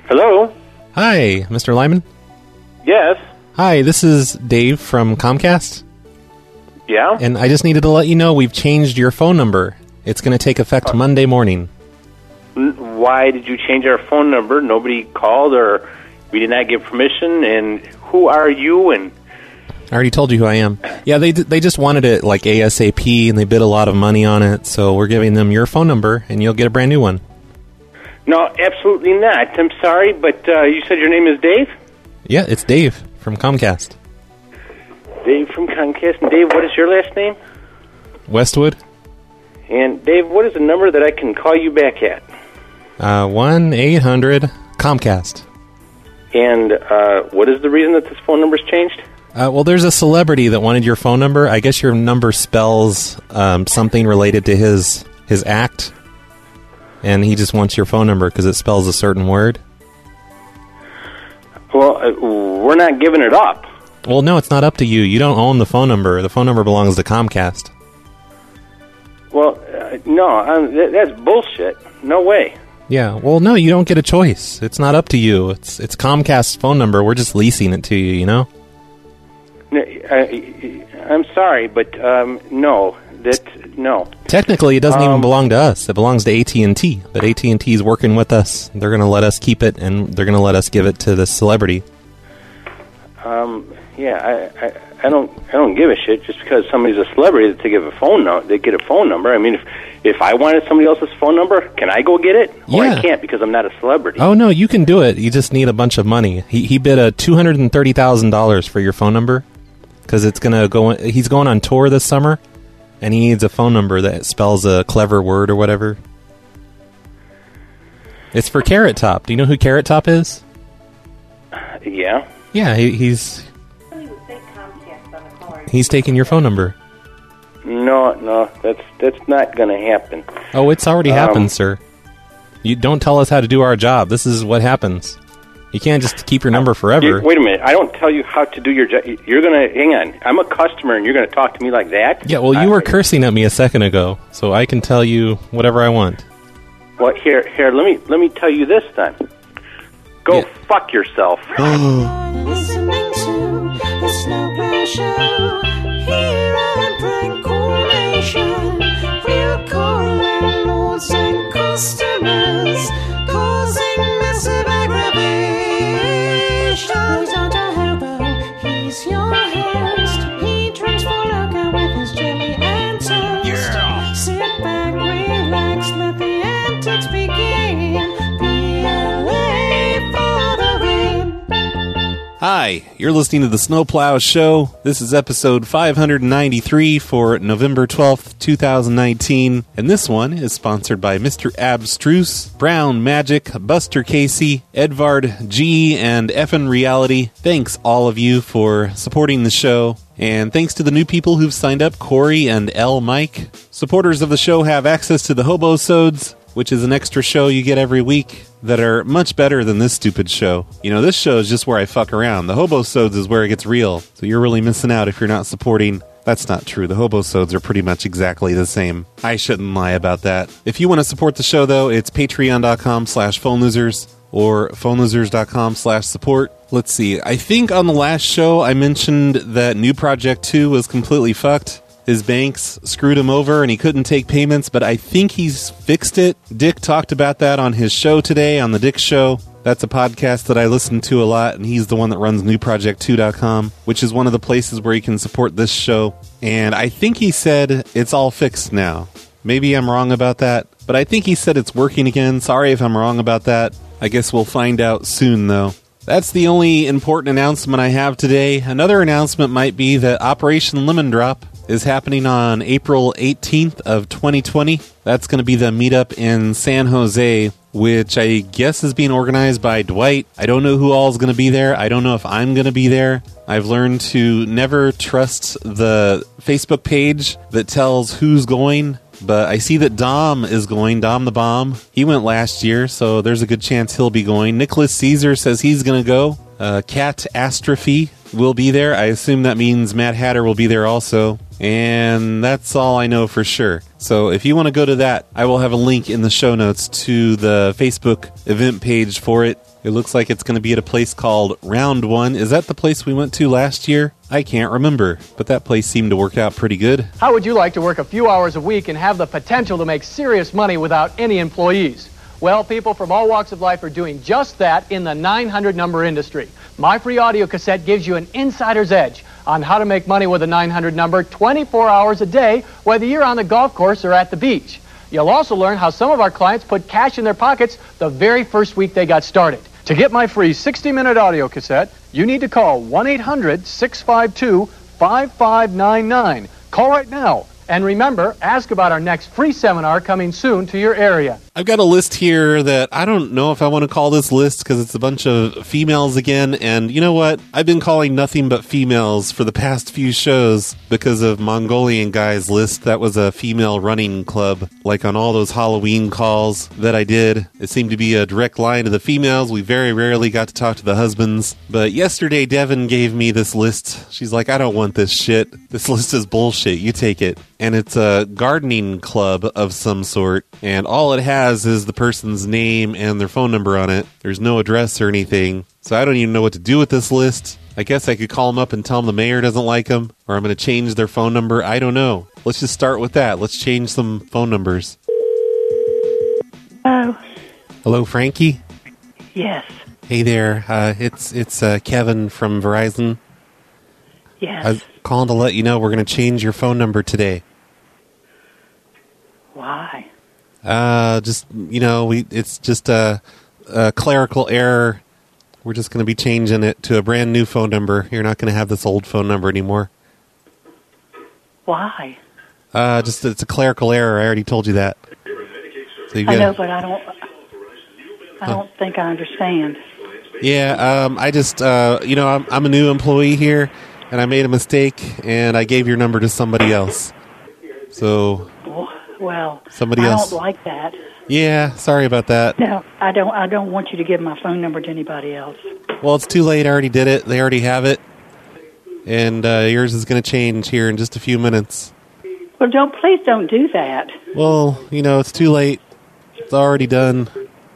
Hello? Hi, Mr. Lyman? Yes. Hi, this is Dave from Comcast. Yeah? And I just needed to let you know we've changed your phone number. It's going to take effect Monday morning. Why did you change our phone number? Nobody called or we did not give permission. And who are you? And I already told you who I am. Yeah, they just wanted it like ASAP, and they bid a lot of money on it, so we're giving them your phone number, and you'll get a brand new one. No, absolutely not. I'm sorry, but you said your name is Dave? Yeah, it's Dave from Comcast. Dave from Comcast. And Dave, what is your last name? Westwood. And Dave, what is the number that I can call you back at? 1-800-COMCAST. And what is the reason that this phone number's changed? Well, there's a celebrity that wanted your phone number. I guess your number spells something related to his act, and he just wants your phone number because it spells a certain word. Well, we're not giving it up. Well, no, it's not up to you. You don't own the phone number. The phone number belongs to Comcast. Well, no, that's bullshit. No way. Yeah, well, no, you don't get a choice. It's not up to you. It's Comcast's phone number. We're just leasing it to you, you know? I'm sorry, but no. Technically, it doesn't even belong to us. It belongs to AT&T. But AT&T is working with us. They're going to let us keep it, and they're going to let us give it to the celebrity. Yeah, I don't give a shit just because somebody's a celebrity that they get a phone number. I mean, if I wanted somebody else's phone number, can I go get it? Or Yeah. I can't because I'm not a celebrity. Oh, no, you can do it. You just need a bunch of money. He bid $230,000 for your phone number because it's going to go. He's going on tour this summer, and he needs a phone number that spells a clever word or whatever. It's for Carrot Top. Do you know who Carrot Top is? Yeah. Yeah, he's taking your phone number. No, that's not going to happen. Oh, it's already happened, sir. You don't tell us how to do our job. This is what happens. You can't just keep your number forever. Wait a minute. I don't tell you how to do your job. You're going to hang on. I'm a customer, and you're going to talk to me like that? Yeah, well, you were cursing at me a second ago, so I can tell you whatever I want. Well, here. Let me tell you this then. Go fuck yourself. Listening to the Snowplow Show here on Prank Nation. We're calling lords and customers, causing massive aggravation. He's not a hobo, he's your host. He drinks for loca with his jelly and toast. Yeah. Sit back, relax, let the antics begin. PLA for the win. Hi, you're listening to the Snowplow Show. This is episode 593 for November 12th, 2019. And this one is sponsored by Mr. Abstruse, Brown Magic, Buster Casey, Edvard G, and Effin Reality. Thanks all of you for supporting the show. And thanks to the new people who've signed up, Corey and L. Mike. Supporters of the show have access to the Hobosodes, which is an extra show you get every week that are much better than this stupid show. You know, this show is just where I fuck around. The Hobosodes is where it gets real. So you're really missing out if you're not supporting. That's not true. The Hobosodes are pretty much exactly the same. I shouldn't lie about that. If you want to support the show, though, it's patreon.com/phonelosers or phonelosers.com/support. Let's see. I think on the last show I mentioned that New Project 2 was completely fucked. His banks screwed him over and he couldn't take payments, but I think he's fixed it. Dick talked about that on his show today, on The Dick Show. That's a podcast that I listen to a lot, and he's the one that runs newproject2.com, which is one of the places where you can support this show. And I think he said it's all fixed now. Maybe I'm wrong about that, but I think he said it's working again. Sorry if I'm wrong about that. I guess we'll find out soon, though. That's the only important announcement I have today. Another announcement might be that Operation Lemon Drop is happening on April 18th of 2020. That's going to be the meetup in San Jose, which I guess is being organized by Dwight. I don't know who all is going to be there. I don't know if I'm going to be there. I've learned to never trust the Facebook page that tells who's going, but I see that Dom is going, Dom the Bomb. He went last year, so there's a good chance he'll be going. Nicholas Caesar says he's going to go. Cat Astrophy will be there. I assume that means Matt Hatter will be there also. And that's all I know for sure. So if you want to go to that, I will have a link in the show notes to the Facebook event page for it. It looks like it's going to be at a place called Round One. Is that the place we went to last year? I can't remember, but that place seemed to work out pretty good. How would you like to work a few hours a week and have the potential to make serious money without any employees? Well, people from all walks of life are doing just that in the 900 number industry. My free audio cassette gives you an insider's edge on how to make money with a 900 number 24 hours a day, whether you're on the golf course or at the beach. You'll also learn how some of our clients put cash in their pockets the very first week they got started. To get my free 60-minute audio cassette, you need to call 1-800-652-5599. Call right now. And remember, ask about our next free seminar coming soon to your area. I've got a list here that I don't know if I want to call this list because it's a bunch of females again. And you know what? I've been calling nothing but females for the past few shows because of Mongolian Guy's list. That was a female running club. Like on all those Halloween calls that I did, it seemed to be a direct line to the females. We very rarely got to talk to the husbands. But yesterday, Devin gave me this list. She's like, I don't want this shit. This list is bullshit. You take it. And it's a gardening club of some sort. And all it has is the person's name and their phone number on it. There's no address or anything. So I don't even know what to do with this list. I guess I could call them up and tell them the mayor doesn't like them, or I'm going to change their phone number. I don't know. Let's just start with that. Let's change some phone numbers. Oh. Hello, Frankie? Yes. Hey there. It's Kevin from Verizon. Yes. I was calling to let you know we're going to change your phone number today. Why? It's just a clerical error. We're just going to be changing it to a brand new phone number. You're not going to have this old phone number anymore. Why? It's a clerical error. I already told you that. So I know, but I don't think I understand. Yeah, I'm a new employee here, and I made a mistake, and I gave your number to somebody else. So, well, somebody else. I don't like that. Yeah, sorry about that. No, I don't want you to give my phone number to anybody else. Well, it's too late. I already did it. They already have it. And yours is going to change here in just a few minutes. Well, please don't do that. Well, it's too late. It's already done.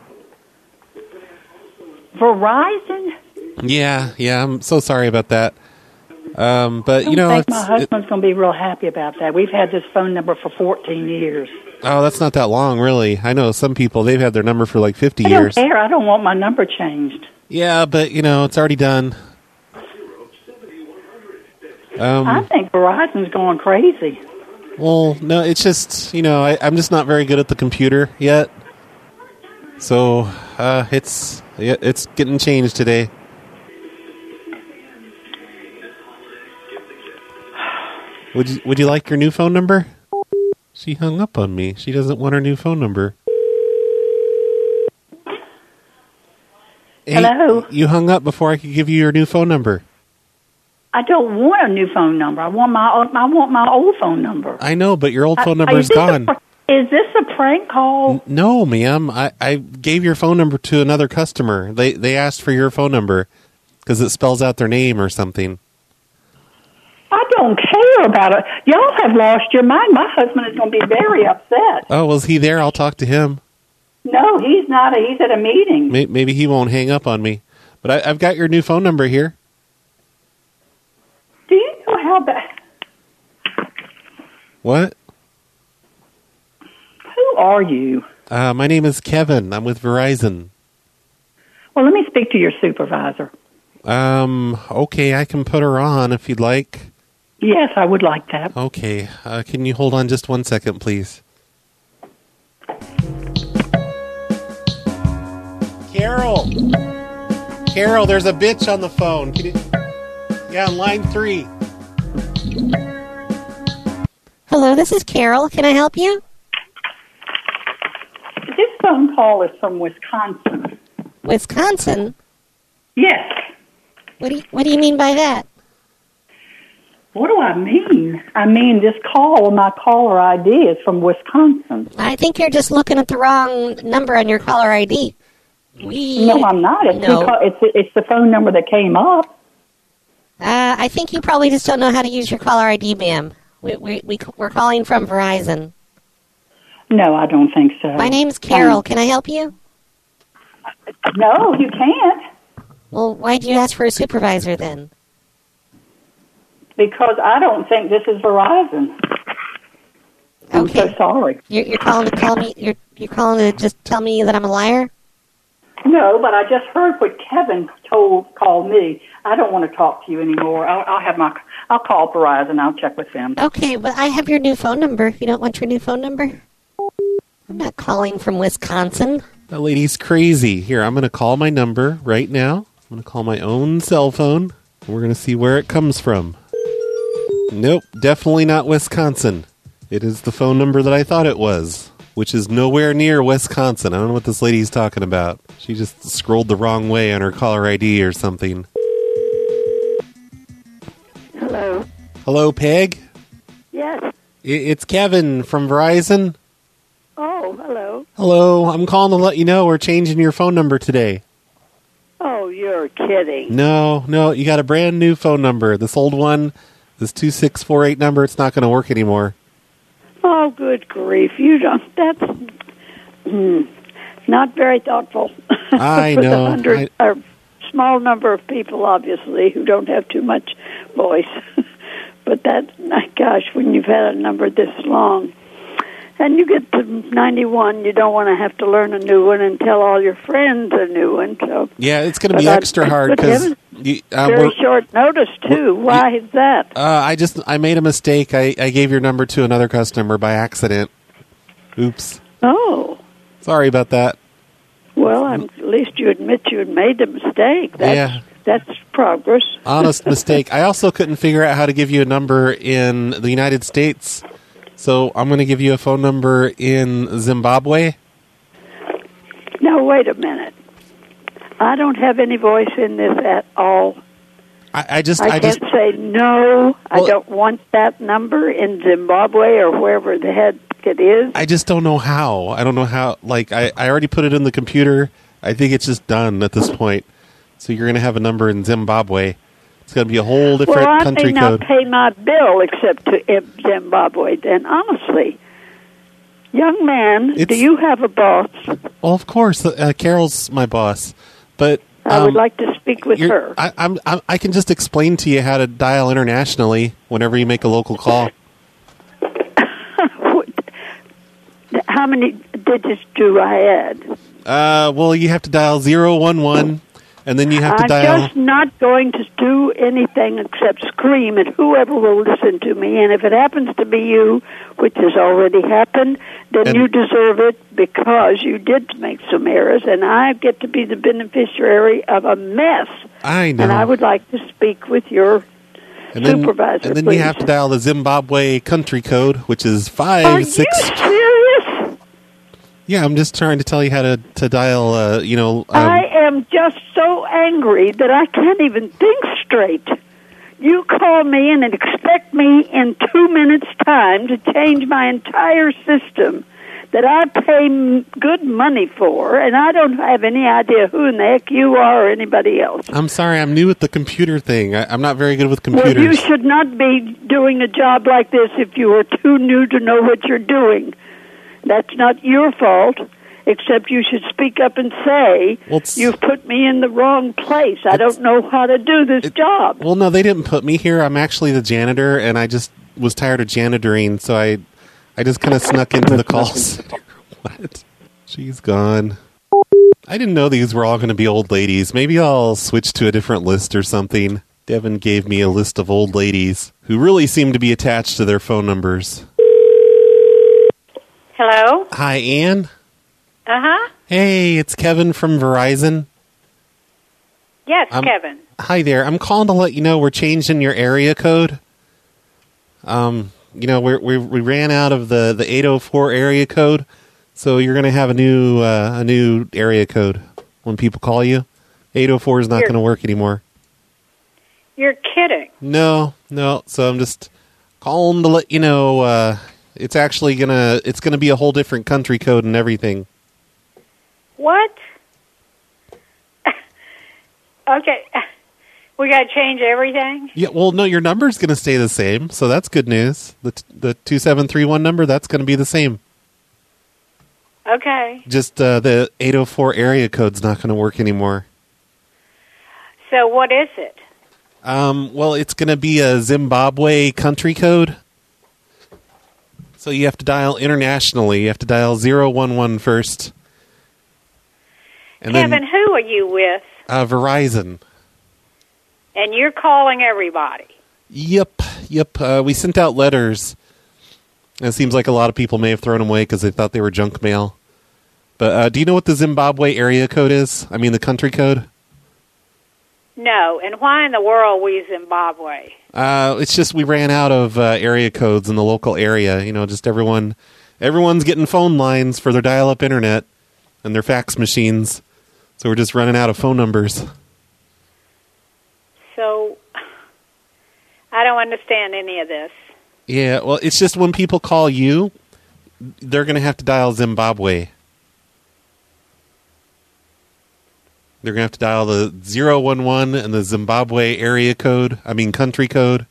Verizon? Yeah, I'm so sorry about that. But I think my husband's going to be real happy about that. We've had this phone number for 14 years. Oh, that's not that long, really. I know some people, they've had their number for like 50 years. I don't care. I don't want my number changed. Yeah, but, it's already done. I think Verizon's going crazy. Well, no, it's just, I'm just not very good at the computer yet. So, it's getting changed today. Would you like your new phone number? She hung up on me. She doesn't want her new phone number. Hello? Hey, you hung up before I could give you your new phone number. I don't want a new phone number. I want my old phone number. I know, but your old phone number is gone. Is this a prank call? No, ma'am. I gave your phone number to another customer. They asked for your phone number because it spells out their name or something. I don't care about it. Y'all have lost your mind. My husband is going to be very upset. Oh, was he there? I'll talk to him. No, he's not. He's at a meeting. Maybe he won't hang up on me. But I've got your new phone number here. Do you know how bad? What? Who are you? My name is Kevin. I'm with Verizon. Well, let me speak to your supervisor. Okay, I can put her on if you'd like. Yes, I would like that. Okay, can you hold on just 1 second, please? Carol, there's a bitch on the phone. Yeah, on line 3. Hello, this is Carol. Can I help you? This phone call is from Wisconsin. Wisconsin? Yes. What do you mean by that? What do I mean? I mean, this call, my caller ID is from Wisconsin. I think you're just looking at the wrong number on your caller ID. No, I'm not. No. It's the phone number that came up. I think you probably just don't know how to use your caller ID, ma'am. We're calling from Verizon. No, I don't think so. My name's Carol. Can I help you? No, you can't, Well, why'd you ask for a supervisor then? because I don't think this is Verizon. I'm Okay. so sorry. You're calling to call me. You're calling to just tell me that I'm a liar. No, but I just heard what Kevin called me. I don't want to talk to you anymore. I'll call Verizon. I'll check with them. Okay, but I have your new phone number. You don't want your new phone number? I'm not calling from Wisconsin. That lady's crazy. Here, I'm going to call my number right now. I'm going to call my own cell phone. We're going to see where it comes from. Nope, definitely not Wisconsin. It is the phone number that I thought it was, which is nowhere near Wisconsin. I don't know what this lady's talking about. She just scrolled the wrong way on her caller ID or something. Hello. Hello, Peg? Yes. It's Kevin from Verizon. Oh, hello. Hello, I'm calling to let you know we're changing your phone number today. Oh, you're kidding. No, you got a brand new phone number. This old one, this 2648 number, it's not going to work anymore. Oh, good grief. You don't. That's not very thoughtful. I For know. a small number of people, obviously, who don't have too much voice. But my gosh, when you've had a number this long, and you get to 91, you don't want to have to learn a new one and tell all your friends a new one. So Yeah, it's going to be extra hard because very short notice too. Why is that? I made a mistake. I gave your number to another customer by accident. Oops. Oh. Sorry about that. Well, at least you admit you had made the mistake. Yeah. That's progress. Honest mistake. I also couldn't figure out how to give you a number in the United States, so I'm going to give you a phone number in Zimbabwe. Now, wait a minute. I don't have any voice in this at all. I just can't say no. I don't want that number in Zimbabwe or wherever the heck it is. I just don't know how. I don't know how. Like, I already put it in the computer. I think it's just done at this point. So you're going to have a number in Zimbabwe. It's going to be a whole different country code. Well, I may not pay my bill except to Zimbabwe then, honestly. Young man, do you have a boss? Well, of course. Carol's my boss. But I would like to speak with her. I can just explain to you how to dial internationally whenever you make a local call. How many digits do I add? Well, you have to dial 011, and then you have to dial... I'm just not going to do anything except scream at whoever will listen to me, and if it happens to be you, which has already happened, then you deserve it because you did make some errors, and I get to be the beneficiary of a mess. I know. And I would like to speak with your supervisor, And then please. you have to dial the Zimbabwe country code, which is 56... Are you serious? Yeah, I'm just trying to tell you how to dial, I am just so angry that I can't even think straight. You call me and expect me in 2 minutes' time to change my entire system that I pay good money for, and I don't have any idea who in the heck you are or anybody else. I'm sorry, I'm new at the computer thing. I'm not very good with computers. Well, you should not be doing a job like this if you are too new to know what you're doing. That's not your fault, except you should speak up and say, you've put me in the wrong place. I don't know how to do this job. Well, no, they didn't put me here. I'm actually the janitor, and I just was tired of janitoring, so I just kind of snuck into the calls. What? She's gone. I didn't know these were all going to be old ladies. Maybe I'll switch to a different list or something. Devin gave me a list of old ladies who really seem to be attached to their phone numbers. Hello? Hi, Ann. Uh-huh. Hey, it's Kevin from Verizon. Yes, Kevin. Hi there. I'm calling to let you know we're changing your area code. We ran out of the 804 area code, so you're going to have a new area code when people call you. 804 is not going to work anymore. You're kidding. No. So I'm just calling to let you know it's actually it's gonna be a whole different country code and everything. What? Okay. We got to change everything? Yeah, well, no, your number's going to stay the same, so that's good news. The 2731 number, that's going to be the same. Okay. Just the 804 area code's not going to work anymore. So what is it? Well, it's going to be a Zimbabwe country code. So you have to dial internationally. You have to dial 011 first. And Kevin, who are you with? Verizon. And you're calling everybody. Yep. We sent out letters. And it seems like a lot of people may have thrown them away because they thought they were junk mail. But do you know what the Zimbabwe area code is? I mean, the country code? No, and why in the world we Zimbabwe? It's just we ran out of area codes in the local area. You know, just everyone's getting phone lines for their dial-up internet and their fax machines. So we're just running out of phone numbers. So, I don't understand any of this. Yeah, well, it's just when people call you, they're going to have to dial Zimbabwe. They're going to have to dial the 011 and the Zimbabwe country code.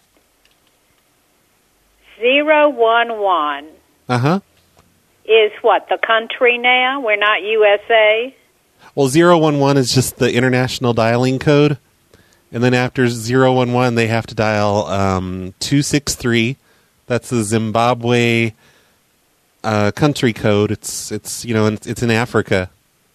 011 Uh-huh. is what, the country now? We're not USA? Well, 011 is just the international dialing code. And then after 011, they have to dial 263. That's the Zimbabwe country code. It's in Africa.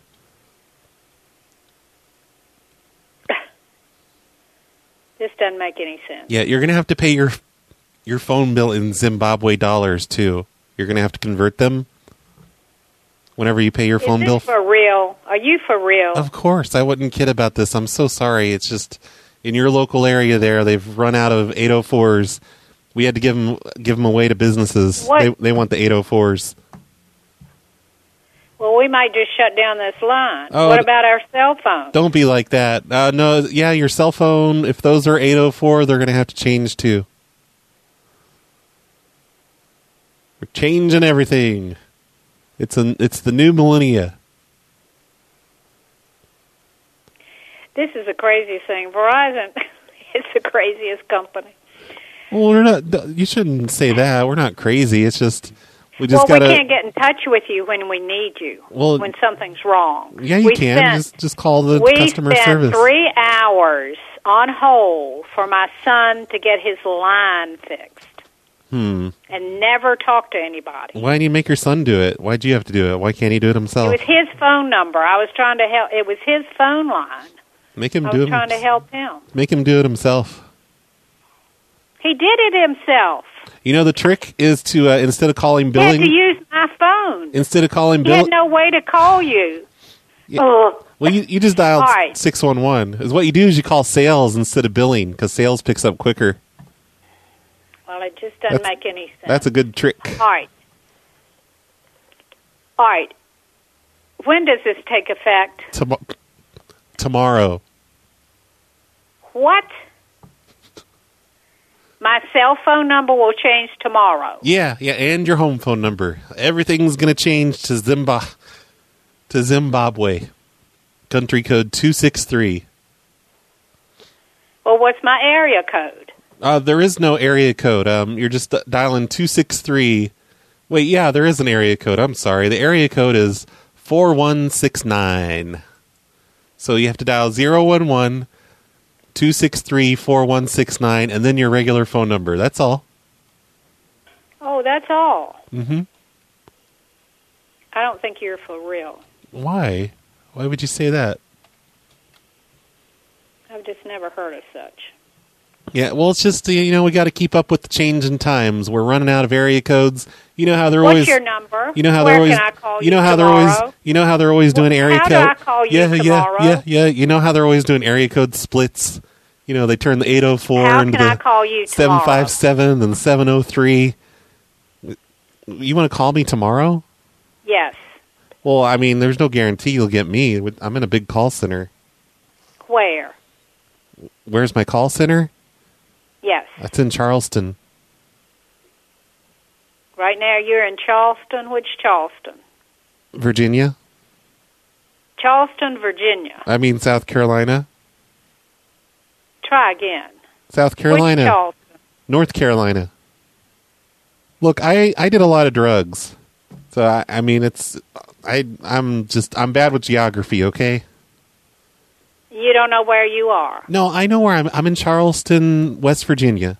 This doesn't make any sense. Yeah, you're going to have to pay your phone bill in Zimbabwe dollars, too. You're going to have to convert them whenever you pay your phone bill. Is this for real? Are you for real? Of course. I wouldn't kid about this. I'm so sorry. It's just in your local area there, they've run out of 804s. We had to give them away to businesses. What? They want the 804s. Well, we might just shut down this line. Oh, what about our cell phone? Don't be like that. No, yeah, your cell phone, if those are 804, they're going to have to change too. We're changing everything. It's the new millennia. This is the craziest thing. Verizon is the craziest company. Well, we're not. You shouldn't say that. We're not crazy. It's just we gotta. We can't get in touch with you when we need you. Well, when something's wrong. Yeah, you can. Just call the customer service. We spent 3 hours on hold for my son to get his line fixed. And never talk to anybody. Why didn't you make your son do it? Why'd you have to do it? Why can't he do it himself? It was his phone number. I was trying to help. It was his phone line. Make him I do was it. trying to help him. Make him do it himself. He did it himself. You know, the trick is to instead of calling billing, He had to use my phone. Instead of calling He billing, had no way to call you. Yeah. Well, you just dialed Right. 611. Is what you do is you call sales instead of billing because sales picks up quicker. Well, it just doesn't make any sense. That's a good trick. All right. When does this take effect? Tomorrow. What? My cell phone number will change tomorrow. Yeah, and your home phone number. Everything's going to change to Zimbabwe. Country code 263. Well, what's my area code? There is no area code. You're just dialing 263. Wait, yeah, there is an area code. I'm sorry. The area code is 4169. So you have to dial 011 263 4169 and then your regular phone number. That's all. Oh, that's all. Mm-hmm. I don't think you're for real. Why? Why would you say that? I've just never heard of such. Yeah, well, it's just, we got to keep up with the change in times. We're running out of area codes. You know how they're What's always... your number? You know how Where they're always... can I call you know how tomorrow? they're always doing area how code... do I call you tomorrow? Yeah. You know how they're always doing area code splits? You know, they turn the 804 How into can I the call you tomorrow? 757 and 703. You want to call me tomorrow? Yes. Well, I mean, there's no guarantee you'll get me. I'm in a big call center. Where? Where's my call center? Yes. That's in Charleston. Right now you're in Charleston. Which Charleston? Virginia. Charleston, Virginia. I mean South Carolina. Try again. South Carolina. Which Charleston? North Carolina. Look, I did a lot of drugs. So I mean, I'm bad with geography. Okay. You don't know where you are. No, I know where I'm in Charleston, West Virginia.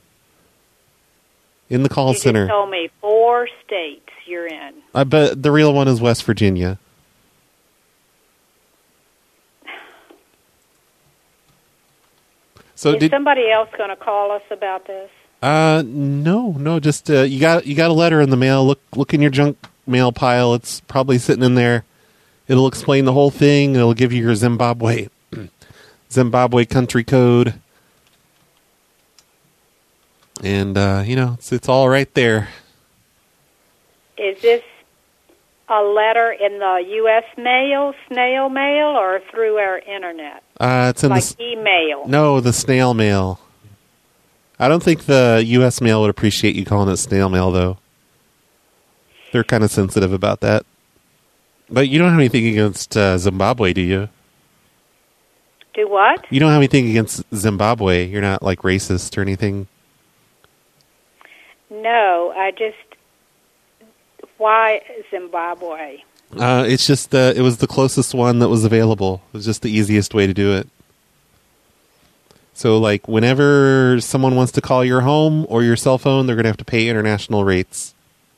In the call center. You just told me 4 states you're in. But the real one is West Virginia. So is somebody else going to call us about this? No. Just you got a letter in the mail. Look in your junk mail pile. It's probably sitting in there. It'll explain the whole thing. It'll give you your Zimbabwe country code. And, it's all right there. Is this a letter in the U.S. mail, snail mail, or through our internet? It's in email. No, the snail mail. I don't think the U.S. mail would appreciate you calling it snail mail, though. They're kind of sensitive about that. But you don't have anything against Zimbabwe, do you? Do what? You don't have anything against Zimbabwe. You're not, racist or anything. No, why Zimbabwe? It's just it was the closest one that was available. It was just the easiest way to do it. So, whenever someone wants to call your home or your cell phone, they're going to have to pay international rates.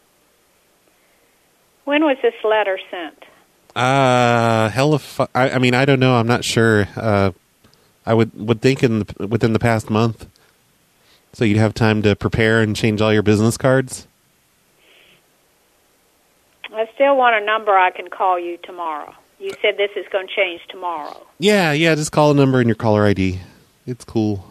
When was this letter sent? I don't know. I'm not sure. I would think within the past month. So you'd have time to prepare and change all your business cards? I still want a number I can call you tomorrow. You said this is going to change tomorrow. Yeah, just call a number in your caller ID. It's cool.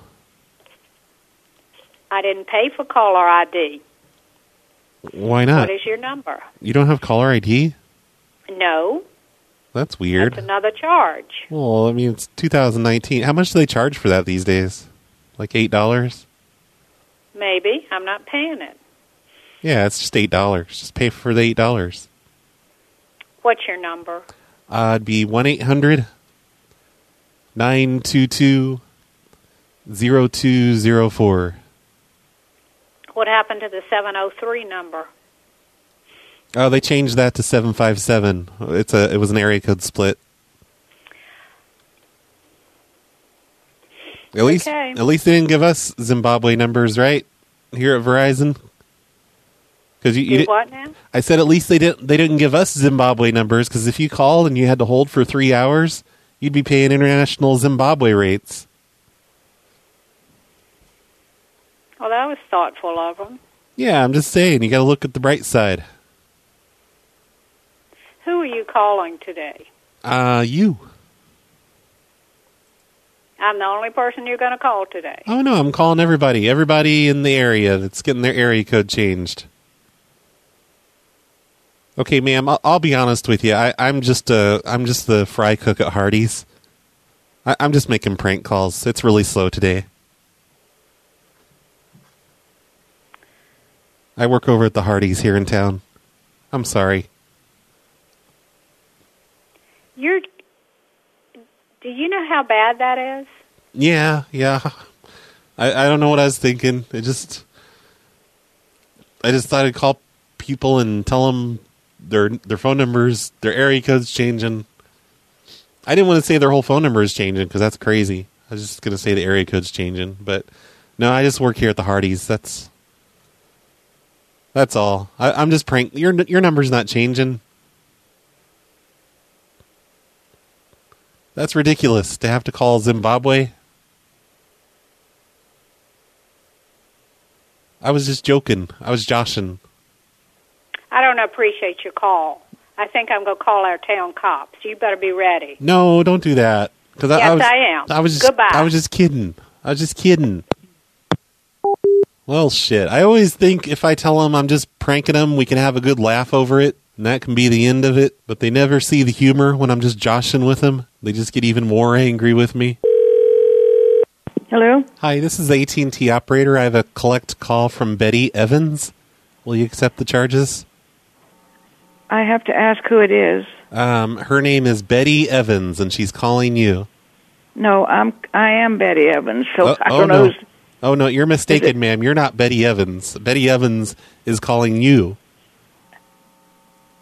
I didn't pay for caller ID. Why not? What is your number? You don't have caller ID? No. That's weird. That's another charge. Well, it's 2019. How much do they charge for that these days? $8? Maybe. I'm not paying it. Yeah, it's just $8. Just pay for the $8. What's your number? It'd be 1-800-922-0204. What happened to the 703 number? Oh, they changed that to 757. It was an area code split. At least they didn't give us Zimbabwe numbers, right? Here at Verizon. Because you what now? I said at least they didn't give us Zimbabwe numbers, because if you called and you had to hold for 3 hours, you'd be paying international Zimbabwe rates. Well, that was thoughtful of them. Yeah, I'm just saying, you got to look at the bright side. Who are you calling today? You. I'm the only person you're going to call today. Oh, no, I'm calling everybody. Everybody in the area that's getting their area code changed. Okay, ma'am, I'll be honest with you. I'm just the fry cook at Hardee's. I'm just making prank calls. It's really slow today. I work over at the Hardee's here in town. I'm sorry. Do you know how bad that is? Yeah. I don't know what I was thinking. I just thought I'd call people and tell them their phone numbers, their area codes changing. I didn't want to say their whole phone number is changing because that's crazy. I was just going to say the area code's changing. But no, I just work here at the Hardee's. That's all. I'm just prank. Your number's not changing. That's ridiculous to have to call Zimbabwe. I was just joking. I was joshing. I don't appreciate your call. I think I'm going to call our town cops. You better be ready. No, don't do that. Yes, I am. Goodbye. I was just kidding. Well, shit. I always think if I tell them I'm just pranking them, we can have a good laugh over it, and that can be the end of it. But they never see the humor when I'm just joshing with them. They just get even more angry with me. Hello? Hi, this is the AT&T operator. I have a collect call from Betty Evans. Will you accept the charges? I have to ask who it is. Her name is Betty Evans, and she's calling you. No, I am Betty Evans, so I don't know. Oh, no, you're mistaken, ma'am. You're not Betty Evans. Betty Evans is calling you.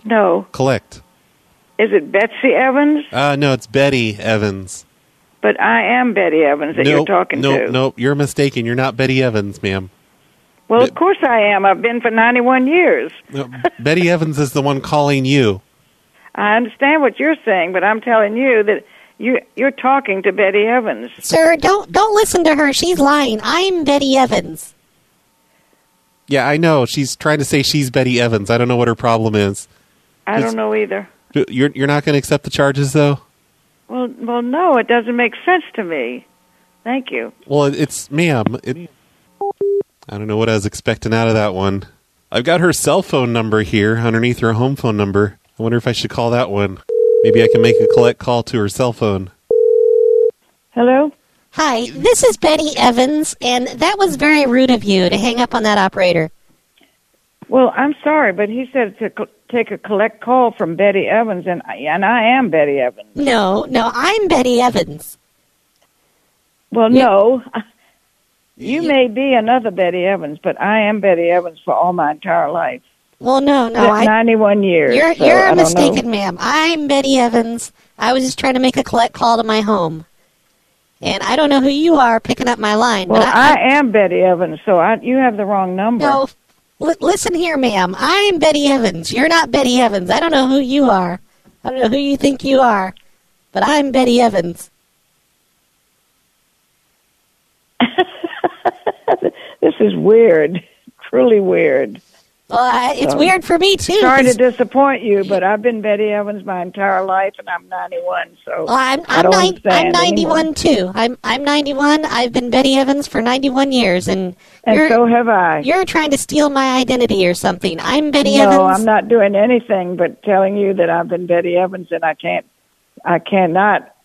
No. Collect. Is it Betsy Evans? No, it's Betty Evans. But I am Betty Evans that you're talking to. Nope, you're mistaken. You're not Betty Evans, ma'am. Well, of course I am. I've been for 91 years. No, Betty Evans is the one calling you. I understand what you're saying, but I'm telling you that you're talking to Betty Evans. Sir, don't listen to her. She's lying. I'm Betty Evans. Yeah, I know. She's trying to say she's Betty Evans. I don't know what her problem is. I don't know either. You're not going to accept the charges, though? Well, no, it doesn't make sense to me. Thank you. Well, it's, ma'am, I don't know what I was expecting out of that one. I've got her cell phone number here underneath her home phone number. I wonder if I should call that one. Maybe I can make a collect call to her cell phone. Hello? Hi, this is Betty Evans, and that was very rude of you to hang up on that operator. Well, I'm sorry, but he said to take a collect call from Betty Evans, and I am Betty Evans. No, I'm Betty Evans. Well, no. You may be another Betty Evans, but I am Betty Evans for all my entire life. Well, no. 91 years. You're mistaken, ma'am. I'm Betty Evans. I was just trying to make a collect call to my home. And I don't know who you are picking up my line. Well, but I am Betty Evans, so you have the wrong number. No, listen here, ma'am. I'm Betty Evans. You're not Betty Evans. I don't know who you are. I don't know who you think you are. But I'm Betty Evans. This is weird. Truly weird. Well, it's weird for me, too. Sorry to disappoint you, but I've been Betty Evans my entire life, and I'm 91, so I'm 91, too. I'm 91. I've been Betty Evans for 91 years, and so have I. You're trying to steal my identity or something. I'm Betty Evans. No, I'm not doing anything but telling you that I've been Betty Evans, and I cannot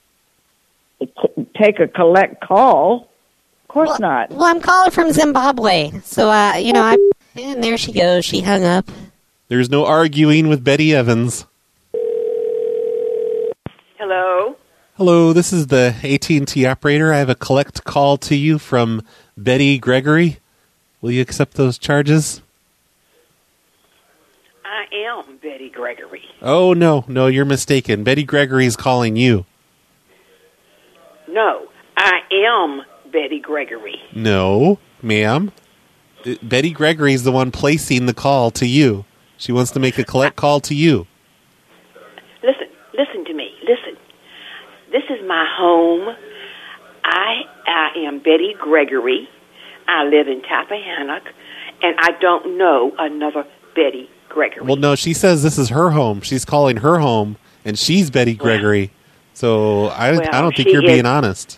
take a collect call. Of course not. Well, I'm calling from Zimbabwe, so, and there she goes. She hung up. There's no arguing with Betty Evans. Hello? Hello, this is the AT&T operator. I have a collect call to you from Betty Gregory. Will you accept those charges? I am Betty Gregory. Oh, no, you're mistaken. Betty Gregory is calling you. No, I am Betty Gregory. No, ma'am. Betty Gregory is the one placing the call to you. She wants to make a collect call to you. Listen to me. Listen. This is my home. I am Betty Gregory. I live in Tappahannock, and I don't know another Betty Gregory. Well, no, she says this is her home. She's calling her home, and she's Betty Gregory. So I don't think you're being honest.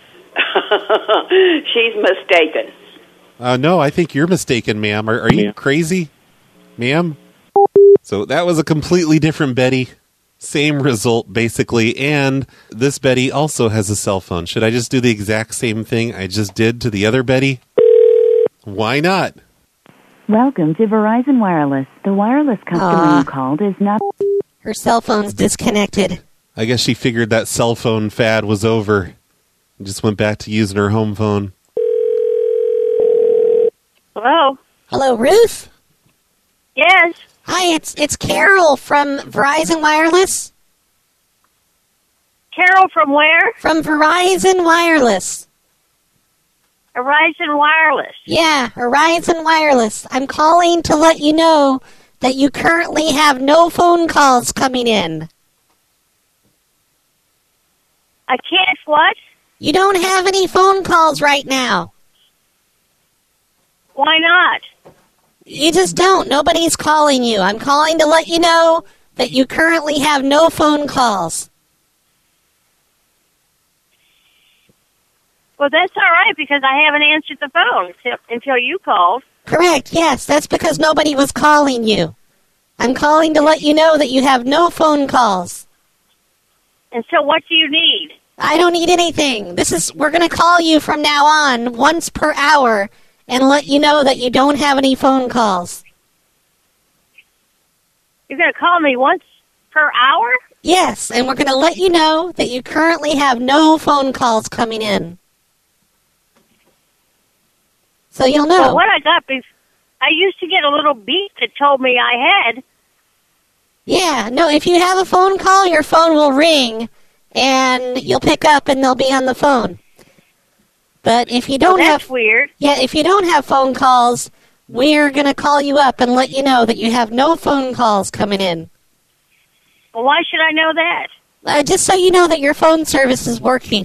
She's mistaken. No, I think you're mistaken, ma'am. Are you crazy, ma'am? So that was a completely different Betty. Same result, basically. And this Betty also has a cell phone. Should I just do the exact same thing I just did to the other Betty? Why not? Welcome to Verizon Wireless. The wireless customer you called is not... Her cell phone's disconnected. I guess she figured that cell phone fad was over. And just went back to using her home phone. Hello? Hello, Ruth? Yes? Hi, it's Carol from Verizon Wireless. Carol from where? From Verizon Wireless. Verizon Wireless. Yeah, Verizon Wireless. I'm calling to let you know that you currently have no phone calls coming in. I can't what? You don't have any phone calls right now. Why not? You just don't. Nobody's calling you. I'm calling to let you know that you currently have no phone calls. Well, that's all right because I haven't answered the phone until you called. Correct, yes. That's because nobody was calling you. I'm calling to let you know that you have no phone calls. And so what do you need? I don't need anything. We're going to call you from now on once per hour and let you know that you don't have any phone calls. You're going to call me once per hour? Yes, and we're going to let you know that you currently have no phone calls coming in. So you'll know. Well, what I got is I used to get a little beep that told me I had Yeah, no, if you have a phone call, your phone will ring, and you'll pick up, and they'll be on the phone. But if you don't that's weird. Yeah, if you don't have phone calls, we're going to call you up and let you know that you have no phone calls coming in. Well, why should I know that? Just so you know that your phone service is working.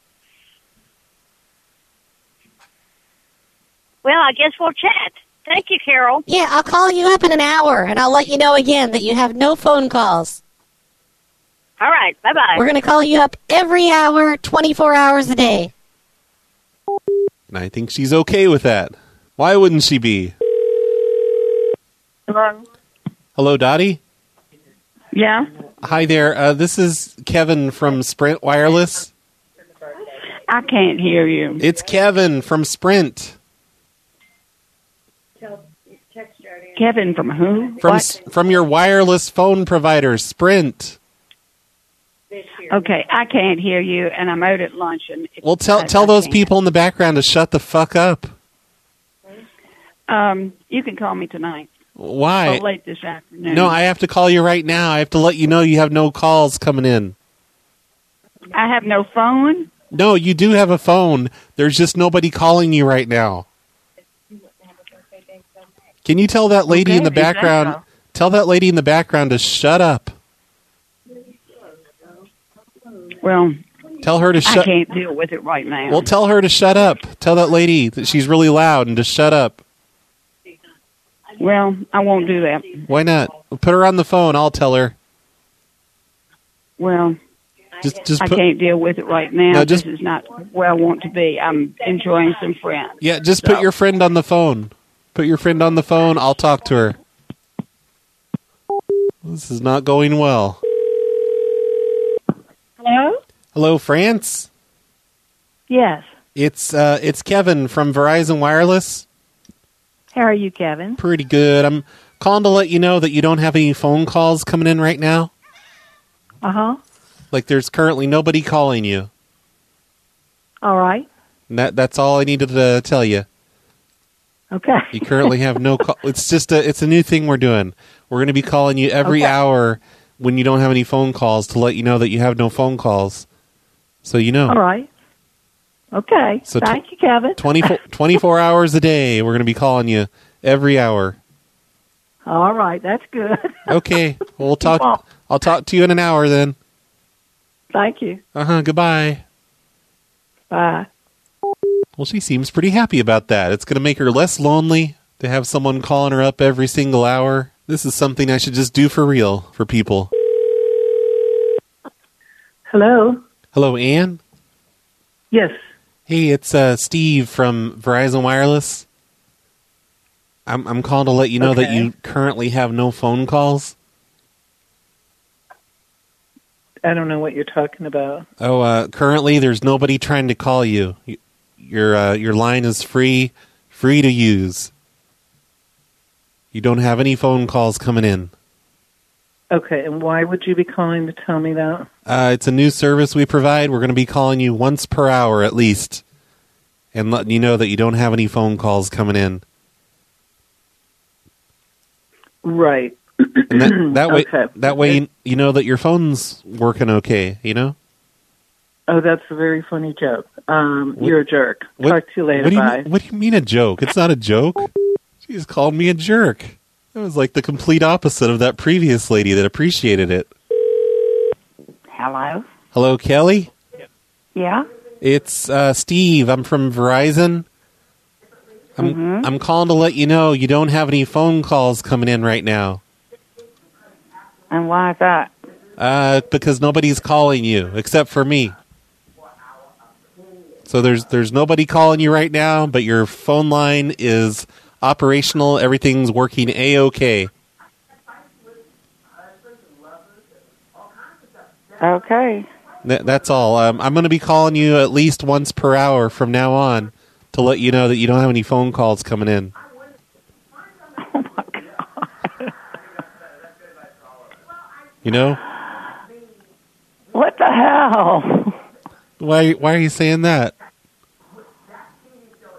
Well, I guess we'll chat. Thank you, Carol. Yeah, I'll call you up in an hour, and I'll let you know again that you have no phone calls. All right, bye-bye. We're going to call you up every hour, 24 hours a day. And I think she's okay with that. Why wouldn't she be? Hello? Hello, Dottie? Yeah? Hi there. This is Kevin from Sprint Wireless. I can't hear you. It's Kevin from Sprint. Kevin from who? From your wireless phone provider, Sprint. Okay, I can't hear you, and I'm out at lunch. And Well, tell those people in the background to shut the fuck up. You can call me tonight. Why? Or late this afternoon. No, I have to call you right now. I have to let you know you have no calls coming in. I have no phone? No, you do have a phone. There's just nobody calling you right now. Can you tell that lady in the background? Tell that lady in the background to shut up. Well, tell her to I shut. can't deal with it right now. Well, tell her to shut up. Tell that lady that she's really loud and to shut up. Well, I won't do that. Why not? Put her on the phone. I'll tell her. Well, just I put, can't deal with it right now. No, this is not where I want to be. I'm enjoying some friends. Yeah, just put your friend on the phone. Put your friend on the phone. I'll talk to her. This is not going well. Hello? Hello, France? Yes. It's Kevin from Verizon Wireless. How are you, Kevin? Pretty good. I'm calling to let you know that you don't have any phone calls coming in right now. Uh-huh. Like there's currently nobody calling you. All right. And that's all I needed to tell you. Okay. You currently have no call. It's a new thing we're doing. We're going to be calling you every hour when you don't have any phone calls to let you know that you have no phone calls. So you know. All right. Okay. So thank you, Kevin. 24 hours a day. We're going to be calling you every hour. All right. That's good. Okay. Well, we'll talk. I'll talk to you in an hour then. Thank you. Goodbye. Bye. Well, she seems pretty happy about that. It's going to make her less lonely to have someone calling her up every single hour. This is something I should just do for real for people. Hello? Hello, Ann? Yes. Hey, it's Steve from Verizon Wireless. I'm calling to let you know that you currently have no phone calls. I don't know what you're talking about. Oh, currently there's nobody trying to call you. Your line is free to use. You don't have any phone calls coming in. Okay, and why would you be calling to tell me that? It's a new service we provide. We're going to be calling you once per hour at least and letting you know that you don't have any phone calls coming in. Right. And that way, Okay. that way you know that your phone's working okay, you know? Oh, that's a very funny joke. You're a jerk. Talk to you later. Bye. What do you mean a joke? It's not a joke. She just called me a jerk. That was like the complete opposite of that previous lady that appreciated it. Hello? Hello, Kelly? Yeah? It's Steve. I'm from Verizon. I'm calling to let you know you don't have any phone calls coming in right now. And why is that? Because nobody's calling you except for me. So there's nobody calling you right now, but your phone line is operational. Everything's working A-OK. Okay. That's all. I'm going to be calling you at least once per hour from now on to let you know that you don't have any phone calls coming in. Oh, my God. You know? What the hell? Why are you saying that?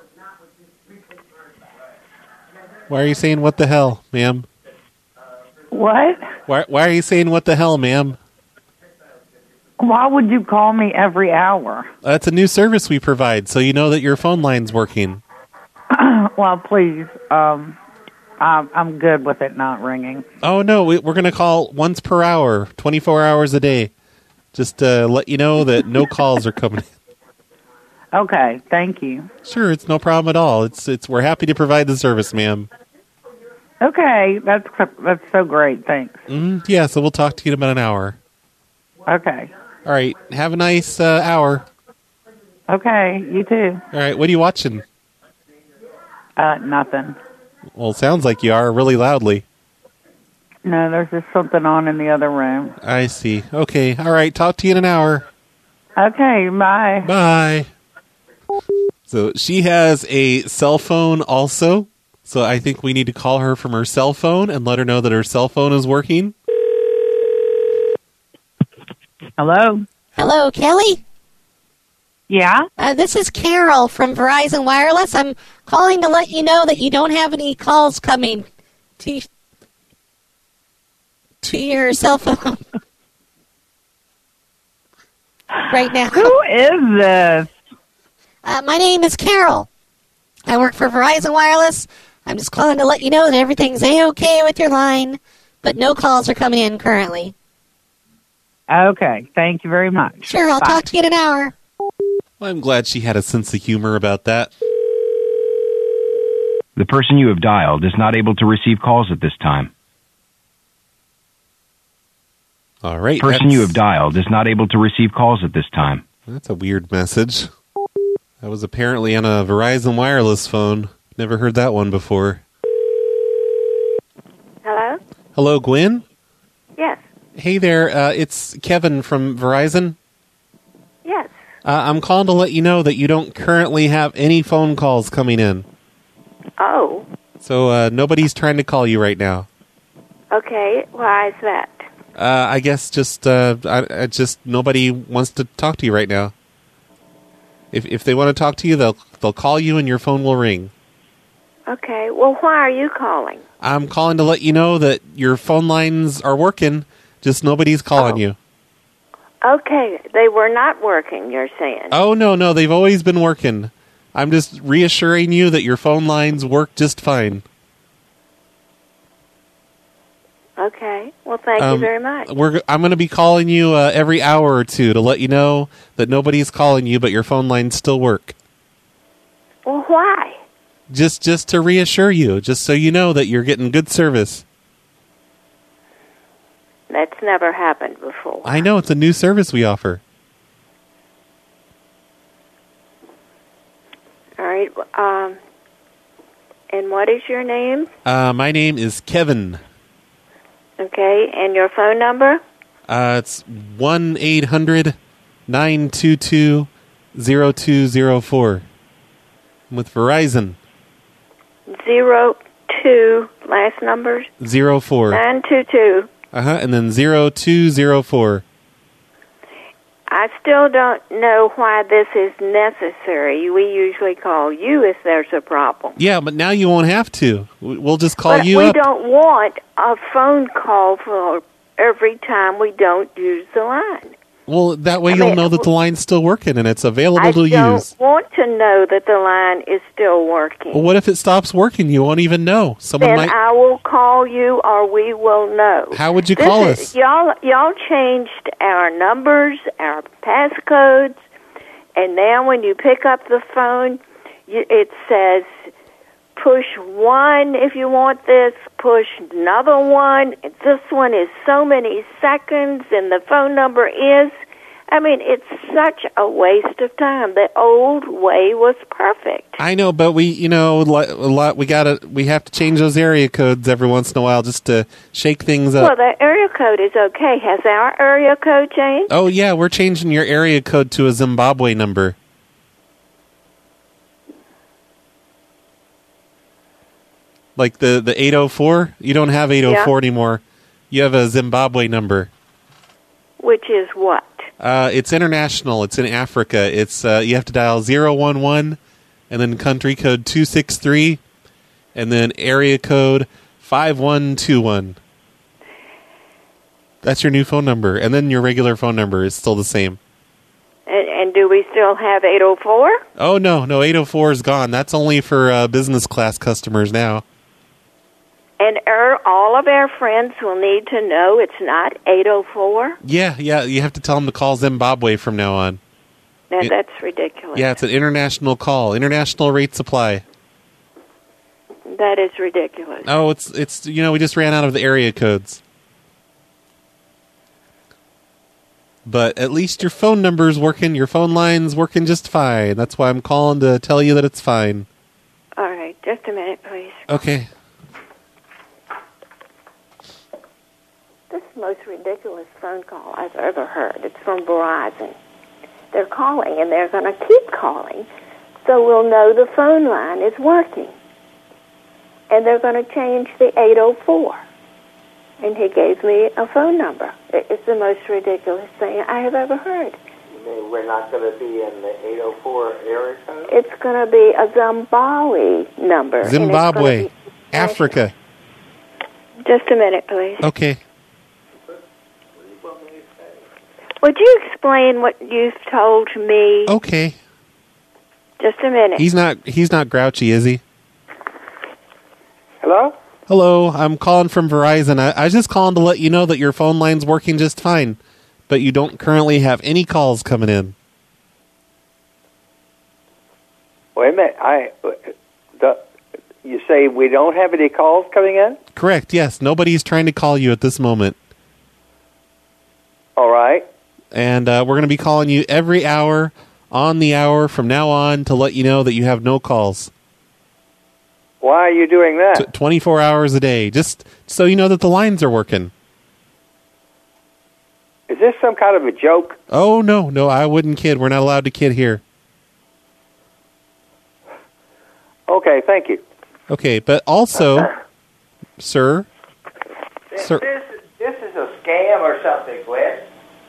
Why are you saying what the hell, ma'am? What? Why are you saying what the hell, ma'am? Why would you call me every hour? That's a new service we provide, so you know that your phone line's working. Well, please. I'm good with it not ringing. Oh, no, we're going to call once per hour, 24 hours a day. Just to let you know that no calls are coming in. Okay, thank you. Sure, it's no problem at all. We're happy to provide the service, ma'am. Okay, that's so great. Thanks. Yeah, so we'll talk to you in about an hour. Okay. All right, have a nice hour. Okay, you too. All right, what are you watching? Nothing. Well, it sounds like you are really loudly. No, there's just something on in the other room. I see. Okay, all right, talk to you in an hour. Okay, bye. Bye. So she has a cell phone also, so I think we need to call her from her cell phone and let her know that her cell phone is working. Hello? Hello, Kelly? Yeah? This is Carol from Verizon Wireless. I'm calling to let you know that you don't have any calls coming to your cell phone right now. Who is this? My name is Carol. I work for Verizon Wireless. I'm just calling to let you know that everything's A-okay with your line, but no calls are coming in currently. Okay, thank you very much. Sure, I'll talk to you in an hour. Well, I'm glad she had a sense of humor about that. The person you have dialed is not able to receive calls at this time. All right. The person you have dialed is not able to receive calls at this time. That's a weird message. That was apparently on a Verizon Wireless phone. Never heard that one before. Hello? Hello, Gwen? Yes. Hey there, it's Kevin from Verizon. Yes. I'm calling to let you know that you don't currently have any phone calls coming in. Oh. So nobody's trying to call you right now. Okay. Why is that? I guess just nobody wants to talk to you right now. If they want to talk to you, they'll call you and your phone will ring. Okay. Well, why are you calling? I'm calling to let you know that your phone lines are working, just nobody's calling you. Okay. They were not working, you're saying. Oh, no, they've always been working. I'm just reassuring you that your phone lines work just fine. Okay. Well, thank you very much. I'm going to be calling you every hour or two to let you know that nobody's calling you, but your phone lines still work. Well, why? Just to reassure you, just so you know that you're getting good service. That's never happened before. I know, it's a new service we offer. All right. And what is your name? My name is Kevin. Okay. And your phone number? It's 1-800-922-0204. I'm with Verizon. 02, last numbers? 04. 922. And then 0204. I still don't know why this is necessary. We usually call you if there's a problem. Yeah, but now you won't have to. We'll just call but you we up. Don't want a phone call for every time we don't use the line. Well, that way you'll know that the line's still working and it's available to use. I don't want to know that the line is still working. Well, what if it stops working? You won't even know. Then I will call you or we will know. How would you call us? Y'all changed our numbers, our passcodes, and now when you pick up the phone, it says push 1 if you want this, push another 1. This one is so many seconds, and the phone number is... I mean, it's such a waste of time. The old way was perfect. I know, but we have to change those area codes every once in a while just to shake things up. Well, the area code is okay. Has our area code changed? Oh, yeah, we're changing your area code to a Zimbabwe number. Like the 804? You don't have 804 anymore. You have a Zimbabwe number. Which is what? It's international. It's in Africa. It's you have to dial 011 and then country code 263 and then area code 5121. That's your new phone number, and then your regular phone number is still the same. And do we still have 804? Oh, no, 804 is gone. That's only for business class customers now. And all of our friends will need to know it's not 804? Yeah, you have to tell them to call Zimbabwe from now on. Now, that's ridiculous. Yeah, it's an international call, international rate supply. That is ridiculous. Oh, it's we just ran out of the area codes. But at least your phone number's working, your phone line's working just fine. That's why I'm calling to tell you that it's fine. All right, just a minute, please. Okay. This is the most ridiculous phone call I've ever heard. It's from Verizon. They're calling, and they're going to keep calling, so we'll know the phone line is working. And they're going to change the 804. And he gave me a phone number. It's the most ridiculous thing I have ever heard. You mean we're not going to be in the 804 area code? It's going to be a Zimbabwe number. Zimbabwe. Africa. Just a minute, please. Okay. Would you explain what you've told me? Okay. Just a minute. He's not grouchy, is he? Hello? Hello, I'm calling from Verizon. I was just calling to let you know that your phone line's working just fine, but you don't currently have any calls coming in. Wait a minute. You say we don't have any calls coming in? Correct, yes. Nobody's trying to call you at this moment. All right. And we're going to be calling you every hour on the hour from now on to let you know that you have no calls. Why are you doing that? 24 hours a day, just so you know that the lines are working. Is this some kind of a joke? Oh, no, I wouldn't kid. We're not allowed to kid here. Okay, thank you. Okay, but also, sir... This is a scam or something, Wes.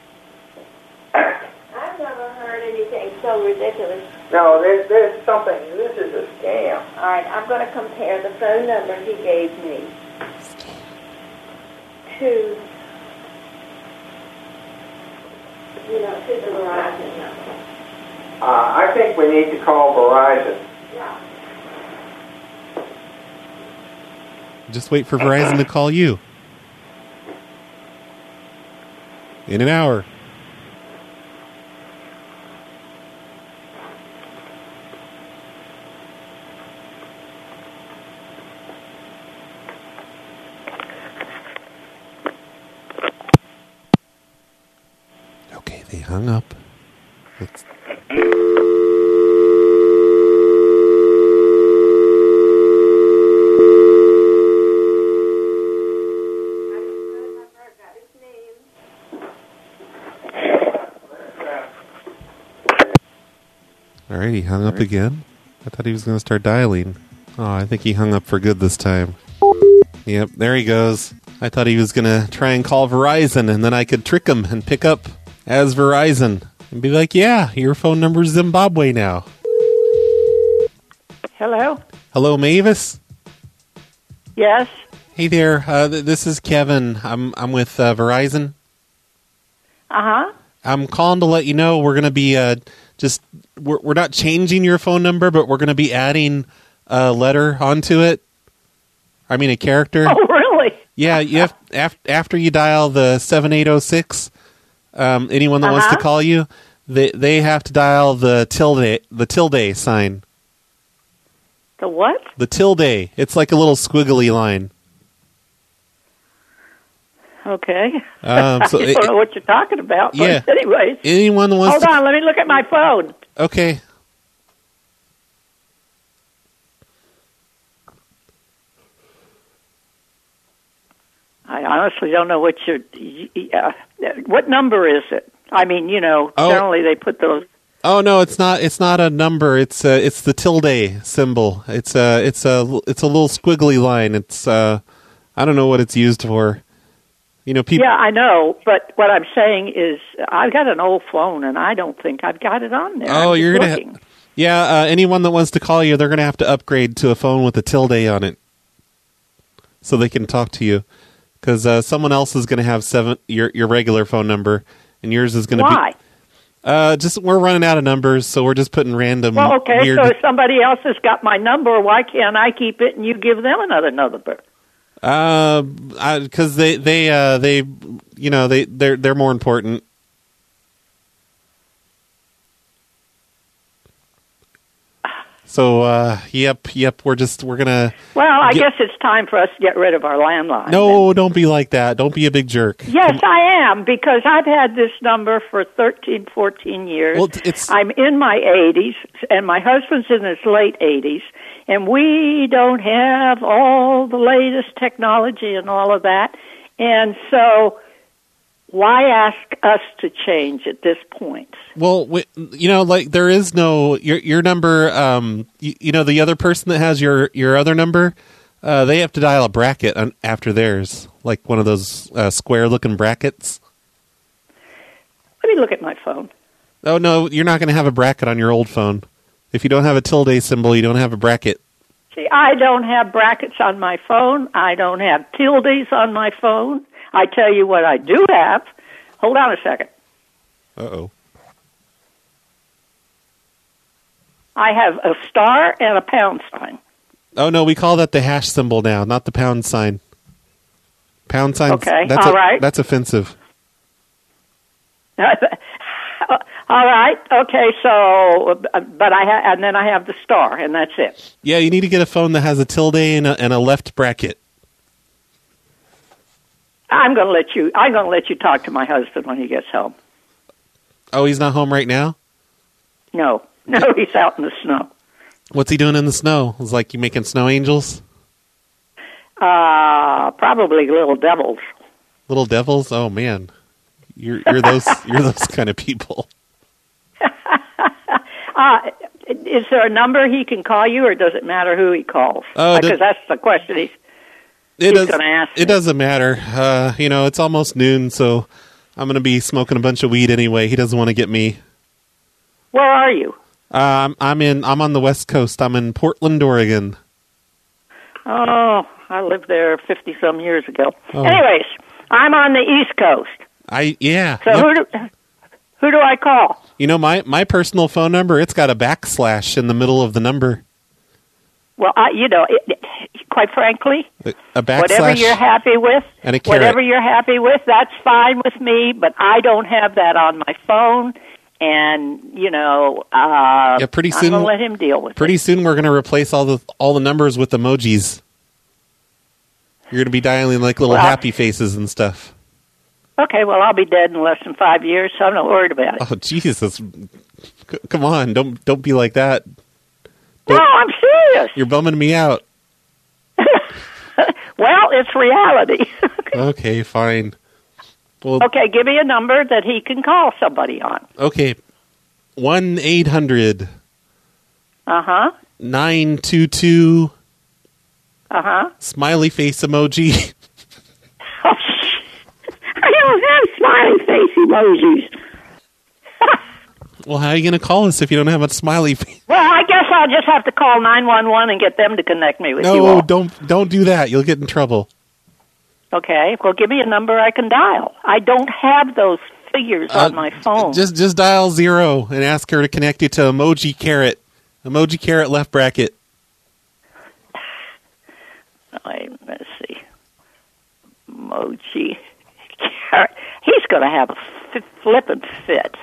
I've never heard anything so ridiculous. No, there's something. This is a scam. All right, I'm going to compare the phone number he gave me to the Verizon number. I think we need to call Verizon. Yeah. Just wait for Verizon to call you. In an hour. Okay, they hung up. Let's... All right, he hung up again. I thought he was going to start dialing. Oh, I think he hung up for good this time. Yep, there he goes. I thought he was going to try and call Verizon, and then I could trick him and pick up as Verizon and be like, yeah, your phone number's Zimbabwe now. Hello? Hello, Mavis? Yes? Hey there, this is Kevin. I'm with Verizon. Uh-huh. I'm calling to let you know we're going to be we're not changing your phone number, but we're going to be adding a letter onto it. I mean, a character. Oh, really? Yeah, you have after you dial the 7806, anyone that wants to call you, they have to dial the tilde sign. The what? The tilde. It's like a little squiggly line. Okay. So I don't know what you're talking about. Yeah. But anyways. Anyone that wants Hold on, let me look at my phone. Okay. I honestly don't know what what number is it? I mean, generally they put those. Oh no, it's not a number. It's the tilde symbol. It's a little squiggly line. It's I don't know what it's used for. People. Yeah, I know, but what I'm saying is I've got an old phone, and I don't think I've got it on there. Oh, you're gonna. Anyone that wants to call you, they're gonna have to upgrade to a phone with a tilde on it, so they can talk to you. because someone else is going to have your regular phone number, and yours is going to Why? Just we're running out of numbers, so we're just putting random. Well, okay, weird... so if somebody else has got my number, why can't I keep it and you give them another number? Because they're more important. So, yep, we're gonna... Well, I guess it's time for us to get rid of our landline. No, don't be like that. Don't be a big jerk. Yes, I am, because I've had this number for 13, 14 years. Well, I'm in my 80s, and my husband's in his late 80s, and we don't have all the latest technology and all of that. And so why ask us to change at this point? Well, there is no your number. The other person that has your other number, they have to dial a bracket after theirs, like one of those square-looking brackets. Let me look at my phone. Oh no, you're not going to have a bracket on your old phone. If you don't have a tilde symbol, you don't have a bracket. See, I don't have brackets on my phone. I don't have tildes on my phone. I tell you what I do have. Hold on a second. Uh-oh. I have a star and a pound sign. Oh, no, we call that the hash symbol now, not the pound sign. Pound sign. Okay, all right. That's offensive. All right. Okay. So, but and then I have the star, and that's it. Yeah, you need to get a phone that has a tilde and a left bracket. I'm going to let you talk to my husband when he gets home. Oh, he's not home right now? No, he's out in the snow. What's he doing in the snow? It's like you making snow angels? Probably little devils. Little devils? Oh man, you're those kind of people. Is there a number he can call you, or does it matter who he calls? Because that's the question he's going to ask me. It doesn't matter. It's almost noon, so I'm going to be smoking a bunch of weed anyway. He doesn't want to get me. Where are you? I'm on the West Coast. I'm in Portland, Oregon. Oh, I lived there 50-some years ago. Oh. Anyways, I'm on the East Coast. So yep. Who do I call? My personal phone number, it's got a backslash in the middle of the number. Well, quite frankly, a backslash, whatever you're happy with, and a caret. Whatever you're happy with, that's fine with me, but I don't have that on my phone. And pretty soon, I'm going to let him deal with it. Pretty soon, we're going to replace all the numbers with emojis. You're going to be dialing like little happy faces and stuff. Okay, well, I'll be dead in less than 5 years, so I'm not worried about it. Oh, Jesus! Come on, don't be like that. No, I'm serious. You're bumming me out. Well, it's reality. Okay, fine. Well, okay, give me a number that he can call somebody on. Okay, 1-800. 922. Smiley face emoji. I don't have smiley face emojis. Well, how are you going to call us if you don't have a smiley face? Well, I guess I'll just have to call 911 and get them to connect me with you all. No, don't do that. You'll get in trouble. Okay, well, give me a number I can dial. I don't have those figures on my phone. Just dial 0 and ask her to connect you to emoji caret. Emoji caret left bracket. Let's see. Emoji caret. He's going to have a flippin' fit.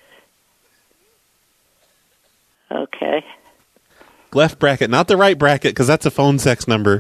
Okay. Left bracket, not the right bracket, because that's a phone sex number.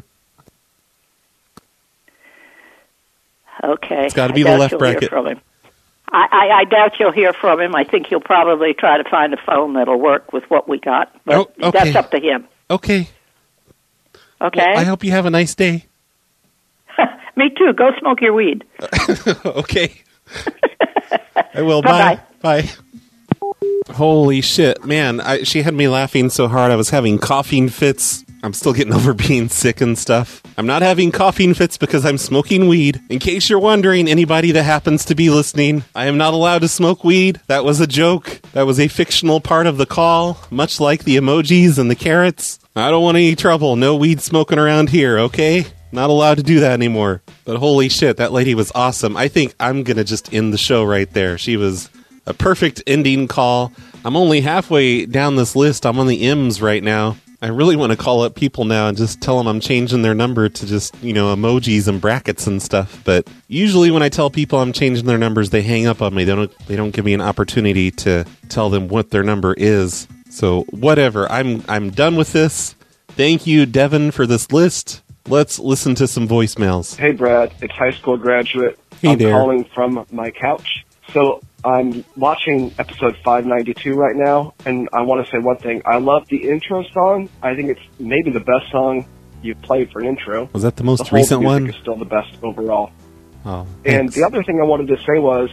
Okay. It's got to be the left bracket. From him. I doubt you'll hear from him. I think he'll probably try to find a phone that'll work with what we got. But okay. That's up to him. Okay. Okay. Well, I hope you have a nice day. Me too. Go smoke your weed. Okay. I will. Bye-bye. Bye. Holy shit, man. She had me laughing so hard I was having coughing fits. I'm still getting over being sick and stuff. I'm not having coughing fits because I'm smoking weed. In case you're wondering, anybody that happens to be listening, I am not allowed to smoke weed. That was a joke. That was a fictional part of the call, much like the emojis and the carrots. I don't want any trouble. No weed smoking around here, okay? Not allowed to do that anymore. But holy shit, that lady was awesome. I think I'm going to just end the show right there. She was a perfect ending call. I'm only halfway down this list. I'm on the M's right now. I really want to call up people now and just tell them I'm changing their number to just, emojis and brackets and stuff. But usually when I tell people I'm changing their numbers, they hang up on me. They don't give me an opportunity to tell them what their number is. So whatever. I'm done with this. Thank you, Devin, for this list. Let's listen to some voicemails. Hey, Brad. It's high school graduate. Hey I'm there. calling from my couch. So I'm watching episode 592 right now, and I want to say one thing. I love the intro song. I think it's maybe the best song you've played for an intro. Was that the most whole recent music one? is still the best overall. Oh, and thanks. the other thing I wanted to say was,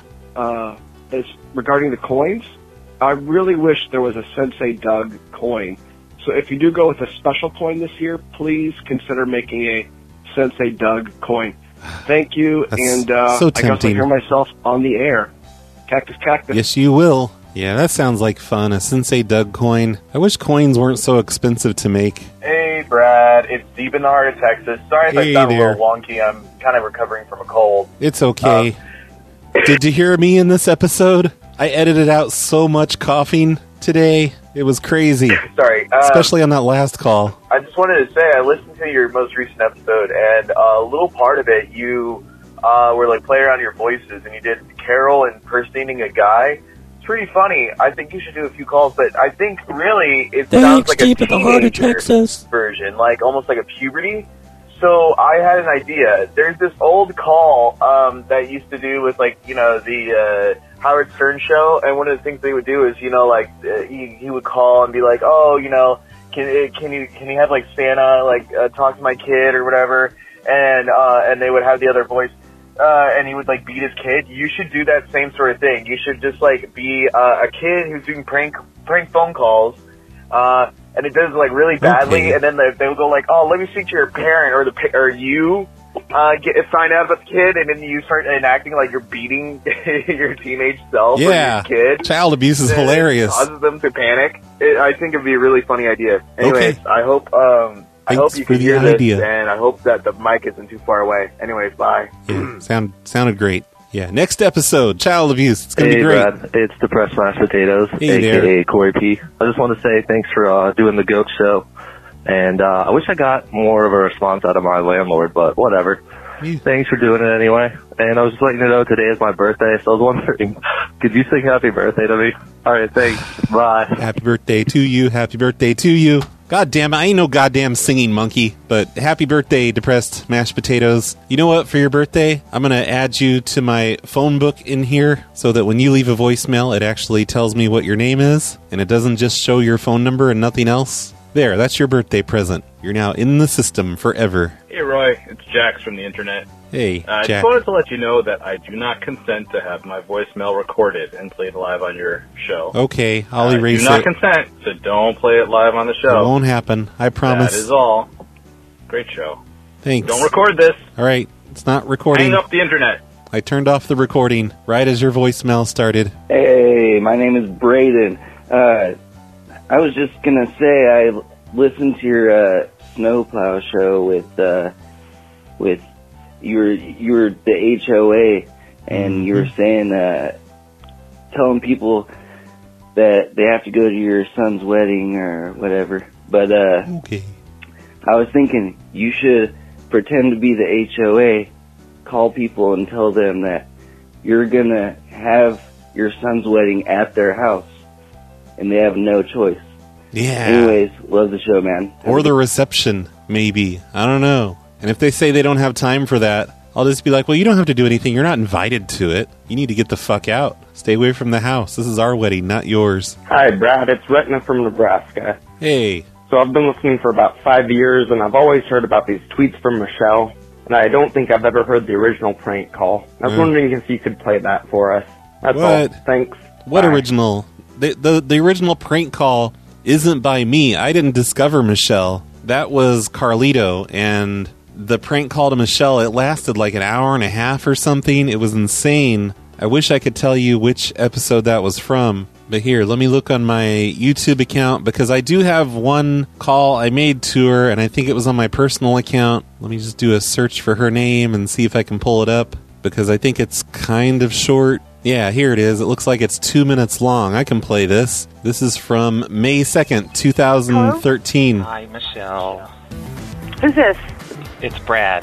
is regarding the coins, I really wish there was a Sensei Doug coin. So if you do go with a special coin this year, please consider making a Sensei Doug coin. Thank you, That's and so I guess I tempting. hear myself on the air. Cactus, cactus. Yes, you will. Yeah, that sounds like fun. A Sensei Doug coin. I wish coins weren't so expensive to make. Hey, Brad. It's Deep in the heart of Texas. Sorry if Hey I sound there. a little wonky. I'm kind of recovering from a cold. It's okay. Did you hear me in this episode? I edited out so much coughing today. It was crazy. Sorry. Especially on that last call. I just wanted to say I listened to your most recent episode, and a little part of it, you were like playing around your voices, and you did Carol impersonating a guy. It's pretty funny. I think you should do a few calls, but I think really it sounds like Deep a at the heart of teenager Texas. version, like almost like a puberty. So I had an idea. There's this old call that used to do with the Howard Stern show, and one of the things they would do is he would call and be like, oh, can you have like Santa talk to my kid or whatever, and they would have the other voice. And he would like beat his kid. You should do that same sort of thing. You should just like be a kid who's doing prank phone calls, and it does like really badly. Okay. And then they would go like, "Oh, let me speak to your parent or you find out about the kid," and then you start enacting like you're beating your teenage self Yeah. or your kid. Child abuse is And it hilarious. causes them to panic. I think it'd be a really funny idea. Anyways, Okay. I hope Thanks you for can the hear this, idea. and I hope that the mic isn't too far away. Anyways, bye. Yeah, sounded great. Yeah, next episode, child abuse. It's going to Hey, be great. Brad. It's Depressed Mashed Potatoes, Hey a.k.a. there. Corey P. I just want to say thanks for doing the Goat Show. And I wish I got more of a response out of my landlord, but whatever. Thanks for doing it anyway. And I was just letting you know today is my birthday, so I was wondering, could you sing happy birthday to me? All right, thanks. Bye. Happy birthday to you. Happy birthday to you. God damn it, I ain't no goddamn singing monkey, but happy birthday, Depressed Mashed Potatoes. You know what, for your birthday, I'm going to add you to my phone book in here so that when you leave a voicemail, it actually tells me what your name is, and it doesn't just show your phone number and nothing else. There, that's your birthday present. You're now in the system forever. Hey, Roy. It's Jax from the internet. Hey, I Jack. just wanted to let you know that I do not consent to have my voicemail recorded and played live on your show. Okay, I'll erase do not it. consent, so don't play it live on the It show. won't happen. I promise. That is all. Great show. Thanks. Don't record this. All right, it's not recording. Hang up the internet. I turned off the recording right as your voicemail started. Hey, my name is Braden. I was just gonna say I listened to your snowplow show with you were the HOA, and you were saying telling people that they have to go to your son's wedding or whatever. But okay. I was thinking you should pretend to be the HOA, call people and tell them that you're gonna have your son's wedding at their house, and they have no choice. Yeah. Anyways, love the show, man. Or the reception, maybe. I don't know. And if they say they don't have time for that, I'll just be like, well, you don't have to do anything. You're not invited to it. You need to get the fuck out. Stay away from the house. This is our wedding, not yours. Hi, Brad. It's Retna from Nebraska. Hey. So I've been listening for about 5 years, and I've always heard about these tweets from Michelle, and I don't think I've ever heard the original prank call. I was wondering if you could play that for us. That's all. Thanks. What Bye. original? The original prank call isn't by me. I didn't discover Michelle. That was Carlito, and the prank call to Michelle, it lasted like an hour and a half or something. It was insane. I wish I could tell you which episode that was from, But here, let me look on my YouTube account, because I do have one call I made to her, and I think it was on my personal account. Let me just do a search for her name and see if I can pull it up, because I think it's kind of short. Yeah, here it is. It looks like it's 2 minutes long. I can play this. This is from May 2nd, 2013. Hello? Hi, Michelle. Who's this? It's Brad.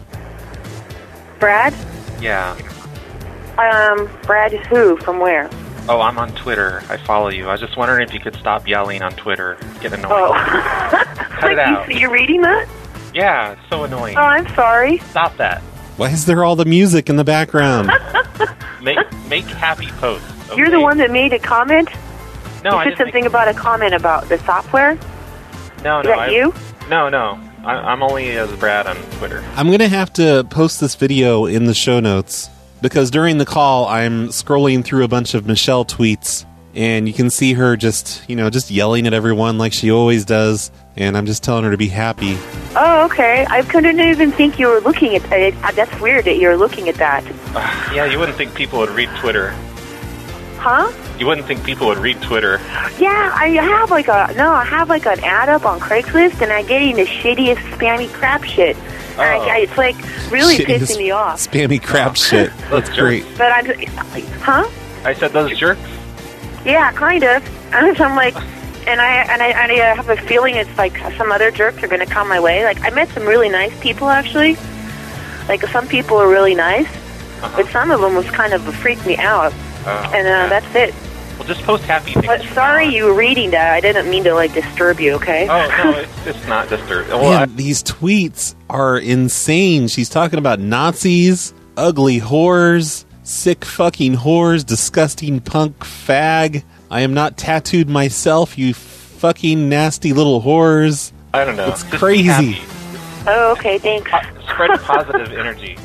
Brad? Yeah. Brad is who? From where? Oh, I'm on Twitter. I follow you. I was just wondering if you could stop yelling on Twitter. Get annoying. Oh. Cut it out. You're reading that? Yeah, it's so annoying. Oh, I'm sorry. Stop that. Why is there all the music in the background? Make happy posts. Okay? You're the one that made a comment? No, you said something about a comment about the software? No, Is that you? No. I'm only as Brad on Twitter. I'm going to have to post this video in the show notes, because during the call, I'm scrolling through a bunch of Michelle tweets, and you can see her just yelling at everyone like she always does, and I'm just telling her to be happy. Oh, okay. I couldn't even think you were looking at it. That's weird that you're looking at that. Yeah, you wouldn't think people would read Twitter. Huh? You wouldn't think people would read Twitter. Yeah, I have like an ad up on Craigslist, and I'm getting the shittiest spammy crap shit. Oh. It's like really Shittiest pissing me off. Spammy crap shit. That's great. But huh? I said those jerks. Yeah, kind of. And I'm like, and I have a feeling it's like some other jerks are going to come my way. Like I met some really nice people actually. Like some people are really nice, but some of them was kind of freaked me out. That's it. Well, just post happy things. But sorry you were reading that. I didn't mean to like disturb you. Okay. Oh no, it's not disturbing. Well, Man, these tweets are insane. She's talking about Nazis, ugly whores, sick fucking whores, disgusting punk fag. I am not tattooed myself, you fucking nasty little whores. I don't know. It's crazy. Oh, okay, thanks. Spread positive energy.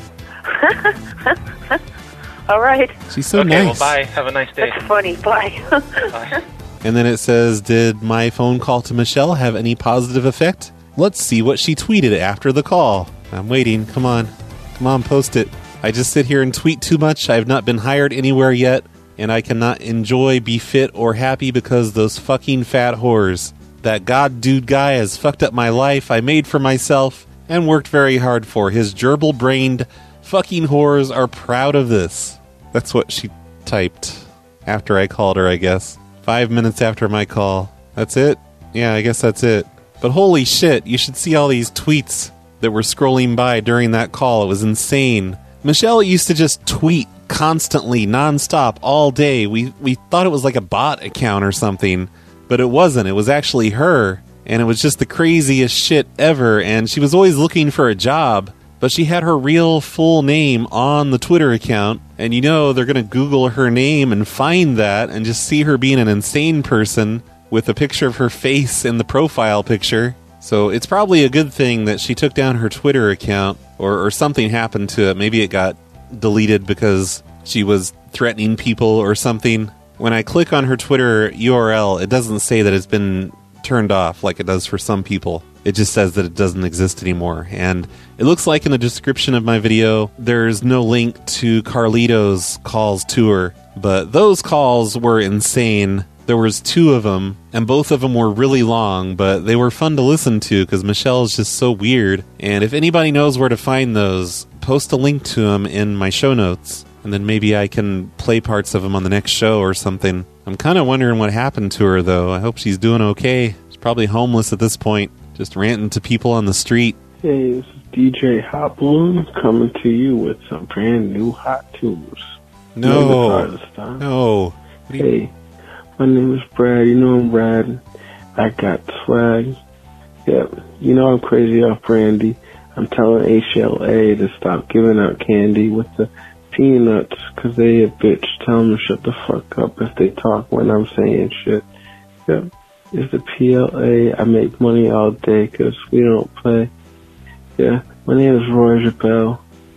All right. She's so okay, nice. Well, bye. Have a nice day. That's funny. Bye. Bye. And then it says, did my phone call to Michelle have any positive effect? Let's see what she tweeted after the call. I'm waiting. Come on. Come on, post it. I just sit here and tweet too much. I have not been hired anywhere yet, and I cannot enjoy, be fit, or happy because those fucking fat whores. That god dude guy has fucked up my life I made for myself and worked very hard for. His gerbil-brained fucking whores are proud of this. That's what she typed after I called her, I guess. 5 minutes after my call. That's it? Yeah, I guess that's it. But holy shit, you should see all these tweets that were scrolling by during that call. It was insane. Michelle used to just tweet constantly, nonstop, all day. We thought it was like a bot account or something, but it wasn't. It was actually her, and it was just the craziest shit ever, and she was always looking for a job, but she had her real full name on the Twitter account, and you know they're going to Google her name and find that and just see her being an insane person with a picture of her face in the profile picture. So it's probably a good thing that she took down her Twitter account, or something happened to it. Maybe it got deleted because she was threatening people or something. When I click on her Twitter URL, it doesn't say that it's been turned off like it does for some people. It just says that it doesn't exist anymore. And it looks like in the description of my video, there's no link to Carlito's calls to her. But those calls were insane. There was 2 of them, and both of them were really long, but they were fun to listen to because Michelle is just so weird. And if anybody knows where to find those, post a link to them in my show notes, and then maybe I can play parts of them on the next show or something. I'm kind of wondering what happened to her, though. I hope she's doing okay. She's probably homeless at this point, just ranting to people on the street. Hey, this is DJ Hot Balloon coming to you with some brand new hot tunes. No. Hey, my name is Brad. You know I'm Brad. I got swag. Yep. You know I'm crazy off brandy. I'm telling HLA to stop giving out candy with the peanuts, cause they a bitch. Tell them to shut the fuck up if they talk when I'm saying shit. Yep. It's the PLA. I make money all day cause we don't play. Yeah. My name is Roy Chappelle.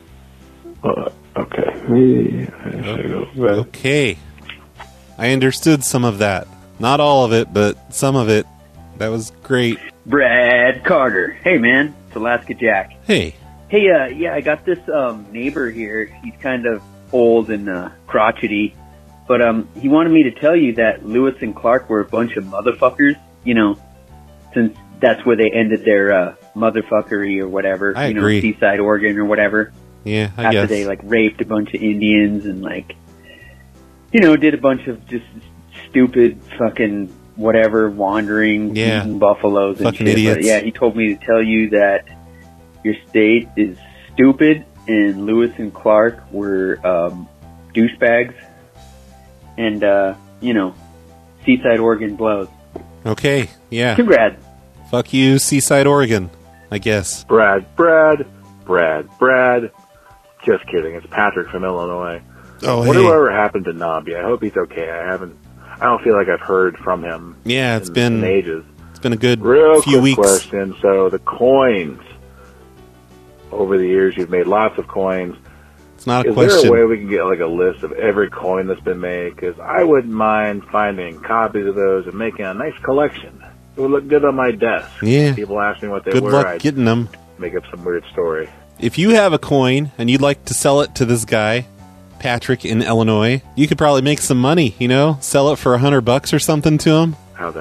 Okay. Maybe I should go back. Okay. I understood some of that. Not all of it, but some of it. That was great. Brad Carter. Hey, man. It's Alaska Jack. Hey. Hey, yeah, I got this neighbor here. He's kind of old and crotchety, But he wanted me to tell you that Lewis and Clark were a bunch of motherfuckers, since that's where they ended their motherfuckery or whatever. I agree. Seaside, Oregon or whatever. Yeah, I After guess. they, raped a bunch of Indians and, did a bunch of just stupid fucking whatever, wandering, eating buffaloes and Fucking shit. idiots. But, yeah, he told me to tell you that your state is stupid and Lewis and Clark were douchebags. And, Seaside, Oregon blows. Okay, yeah. Congrats. Fuck you, Seaside, Oregon, I guess. Brad. Just kidding. It's Patrick from Illinois. Oh, Whatever happened to Nobby? I hope he's okay. I don't feel like I've heard from him. Yeah, it's been ages. It's been a good Real few quick weeks. question. So the coins. Over the years, you've made lots of coins. It's not a Is question. there a way we can get a list of every coin that's been made? Because I wouldn't mind finding copies of those and making a nice collection. It would look good on my desk. Yeah. People ask me what they Good were. luck I'd getting them. make up some weird story. If you have a coin and you'd like to sell it to this guy, Patrick in Illinois, you could probably make some money, Sell it for $100 or something to him.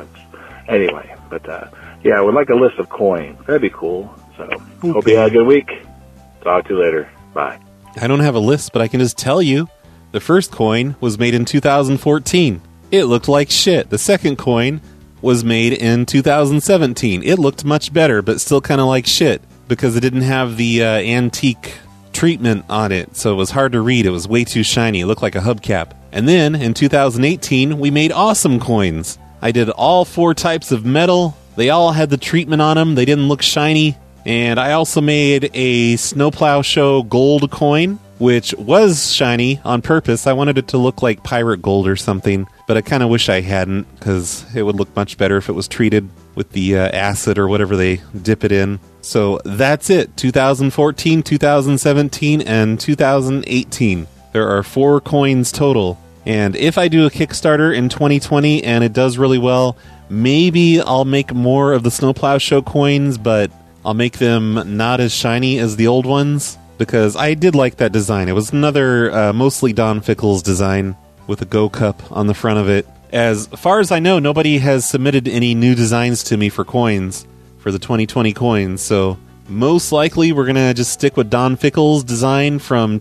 Anyway, but I would like a list of coins. That'd be cool. So, hope you had a good week. Talk to you later. Bye. I don't have a list, but I can just tell you, the first coin was made in 2014. It looked like shit. The second coin was made in 2017. It looked much better, but still kind of like shit, because it didn't have the antique treatment on it, so it was hard to read. It was way too shiny. It looked like a hubcap. And then, in 2018, we made awesome coins. I did all 4 types of metal. They all had the treatment on them. They didn't look shiny. And I also made a Snowplow Show gold coin, which was shiny on purpose. I wanted it to look like pirate gold or something, but I kind of wish I hadn't, because it would look much better if it was treated with the acid or whatever they dip it in. So that's it. 2014, 2017, and 2018. There are 4 coins total. And if I do a Kickstarter in 2020 and it does really well, maybe I'll make more of the Snowplow Show coins, but I'll make them not as shiny as the old ones, because I did like that design. It was another mostly Don Fickles design with a Go Cup on the front of it. As far as I know, nobody has submitted any new designs to me for coins, for the 2020 coins, so most likely we're going to just stick with Don Fickles' design from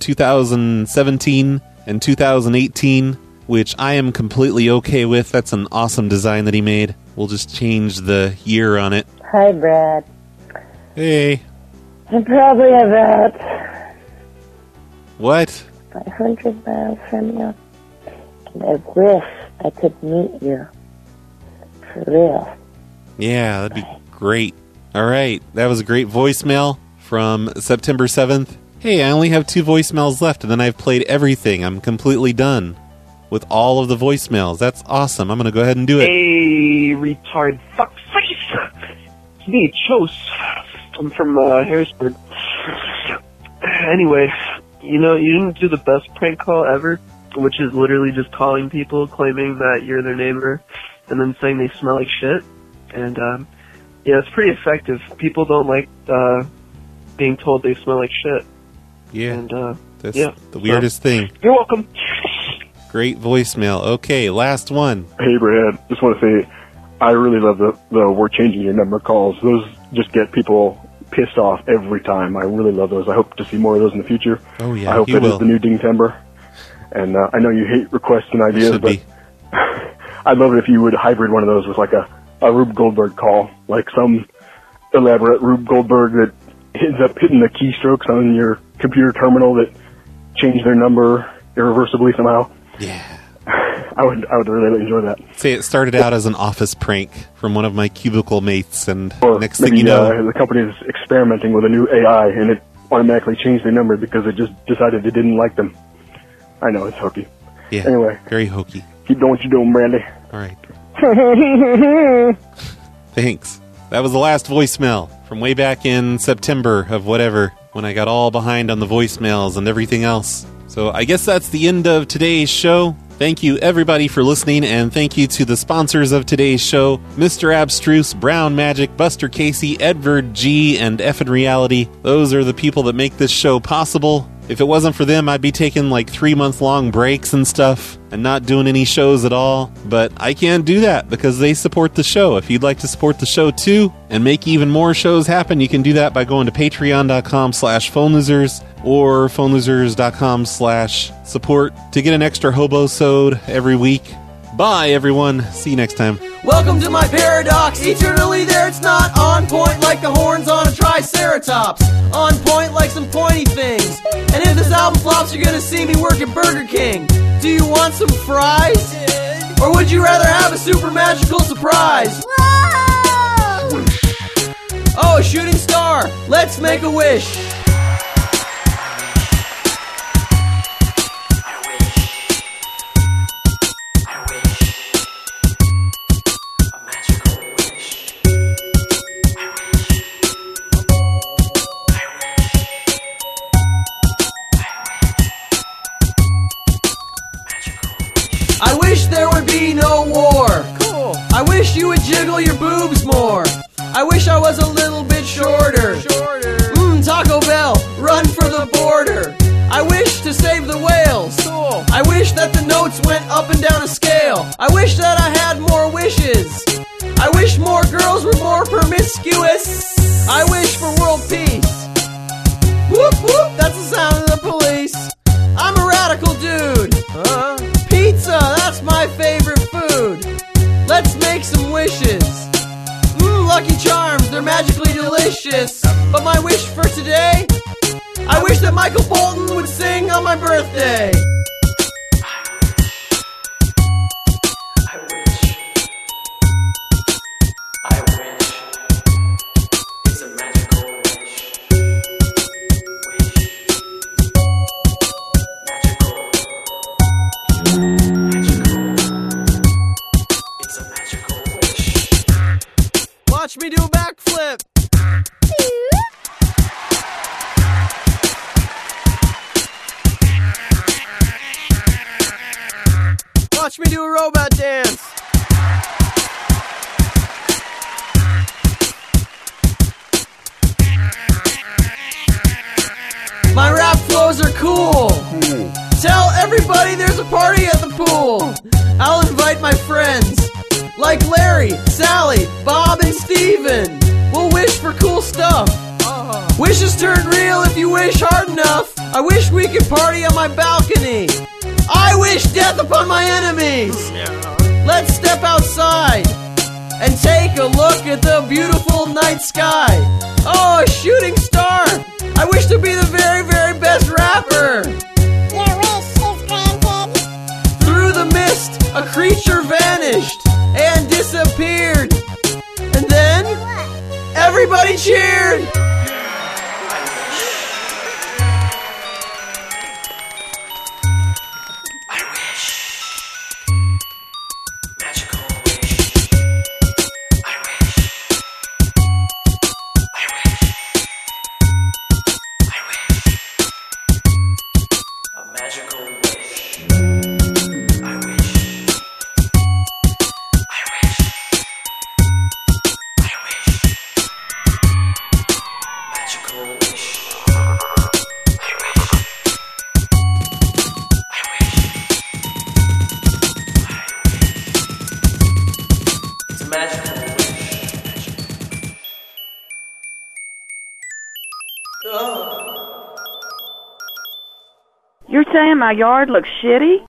2017 and 2018, which I am completely okay with. That's an awesome design that he made. We'll just change the year on it. Hi, Brad. Hey. I'm probably about What? 500 miles from you. And I wish I could meet you. For real. Yeah, that'd be great. All right, that was a great voicemail from September 7th. Hey, I only have 2 voicemails left, and then I've played everything. I'm completely done with all of the voicemails. That's awesome. I'm going to go ahead and do it. Hey, retard fuckface! It's me, Chose. I'm from Harrisburg. Anyway, you didn't do the best prank call ever, which is literally just calling people, claiming that you're their neighbor, and then saying they smell like shit. And, it's pretty effective. People don't like being told they smell like shit. Yeah, and, that's the weirdest thing. You're welcome. Great voicemail. Okay, last one. Hey, Brad. Just want to say, I really love the we're changing your number calls. Those just get people pissed off every time. I really love those. I hope to see more of those in the future. Oh, yeah, I hope you it will. is the new Ding Timber. And I know you hate requests and ideas, but I'd love it if you would hybrid one of those with like a Rube Goldberg call, like some elaborate Rube Goldberg that ends up hitting the keystrokes on your computer terminal that change their number irreversibly somehow. Yeah. I would really enjoy that. Say it started out as an office prank from one of my cubicle mates, and Or next maybe thing you know, the company is experimenting with a new AI, and it automatically changed their number because it just decided it didn't like them. I know, it's hokey. yeah, Anyway, very hokey. keep doing what you're doing, Brandy. All right. Thanks. That was the last voicemail from way back in September of whatever, when I got all behind on the voicemails and everything else. So I guess that's the end of today's show. Thank you, everybody, for listening, and thank you to the sponsors of today's show, Mr. Abstruse, Brown Magic, Buster Casey, Edward G, and Effin Reality. Those are the people that make this show possible. If it wasn't for them, I'd be taking like 3-month-long breaks and stuff and not doing any shows at all. But I can't do that because they support the show. If you'd like to support the show too and make even more shows happen, you can do that by going to patreon.com/phonelosers or phonelosers.com/support to get an extra hobo-sode every week. Bye, everyone. See you next time. Welcome to my paradox. Eternally there, it's not on point like the horns on a triceratops. On point like some pointy things. And if this album flops, you're gonna see me work at Burger King. Do you want some fries? Or would you rather have a super magical surprise? Whoa! Oh, a shooting star. Let's make a wish. I wish there would be no war. Cool. I wish you would jiggle your boobs more. I wish I was a little bit shorter. Taco Bell, run for the border. I wish to save the whales. Cool. I wish that the notes went up and down a scale. I wish that I had more wishes. I wish more girls were more promiscuous. I wish for world peace. Whoop whoop, that's the sound of the police. I'm a radical dude. Pizza, that's my favorite food. Let's make some wishes. Lucky Charms, they're magically delicious. But my wish for today, I wish that Michael Bolton would sing on my birthday. It's a magical wish. Watch me do a backflip. Watch me do a robot dance. My rap flows are cool. Tell everybody there's a party at the pool. I'll invite my friends. Like Larry, Sally, Bob, and Steven. We'll wish for cool stuff. Wishes turn real if you wish hard enough. I wish we could party on my balcony. I wish death upon my enemies. Let's step outside and take a look at the beautiful night sky. Oh, a shooting star. I wish to be the very, very best rapper. Your wish is granted. Through the mist, a creature vanished and disappeared. And then everybody cheered. You're saying my yard looks shitty?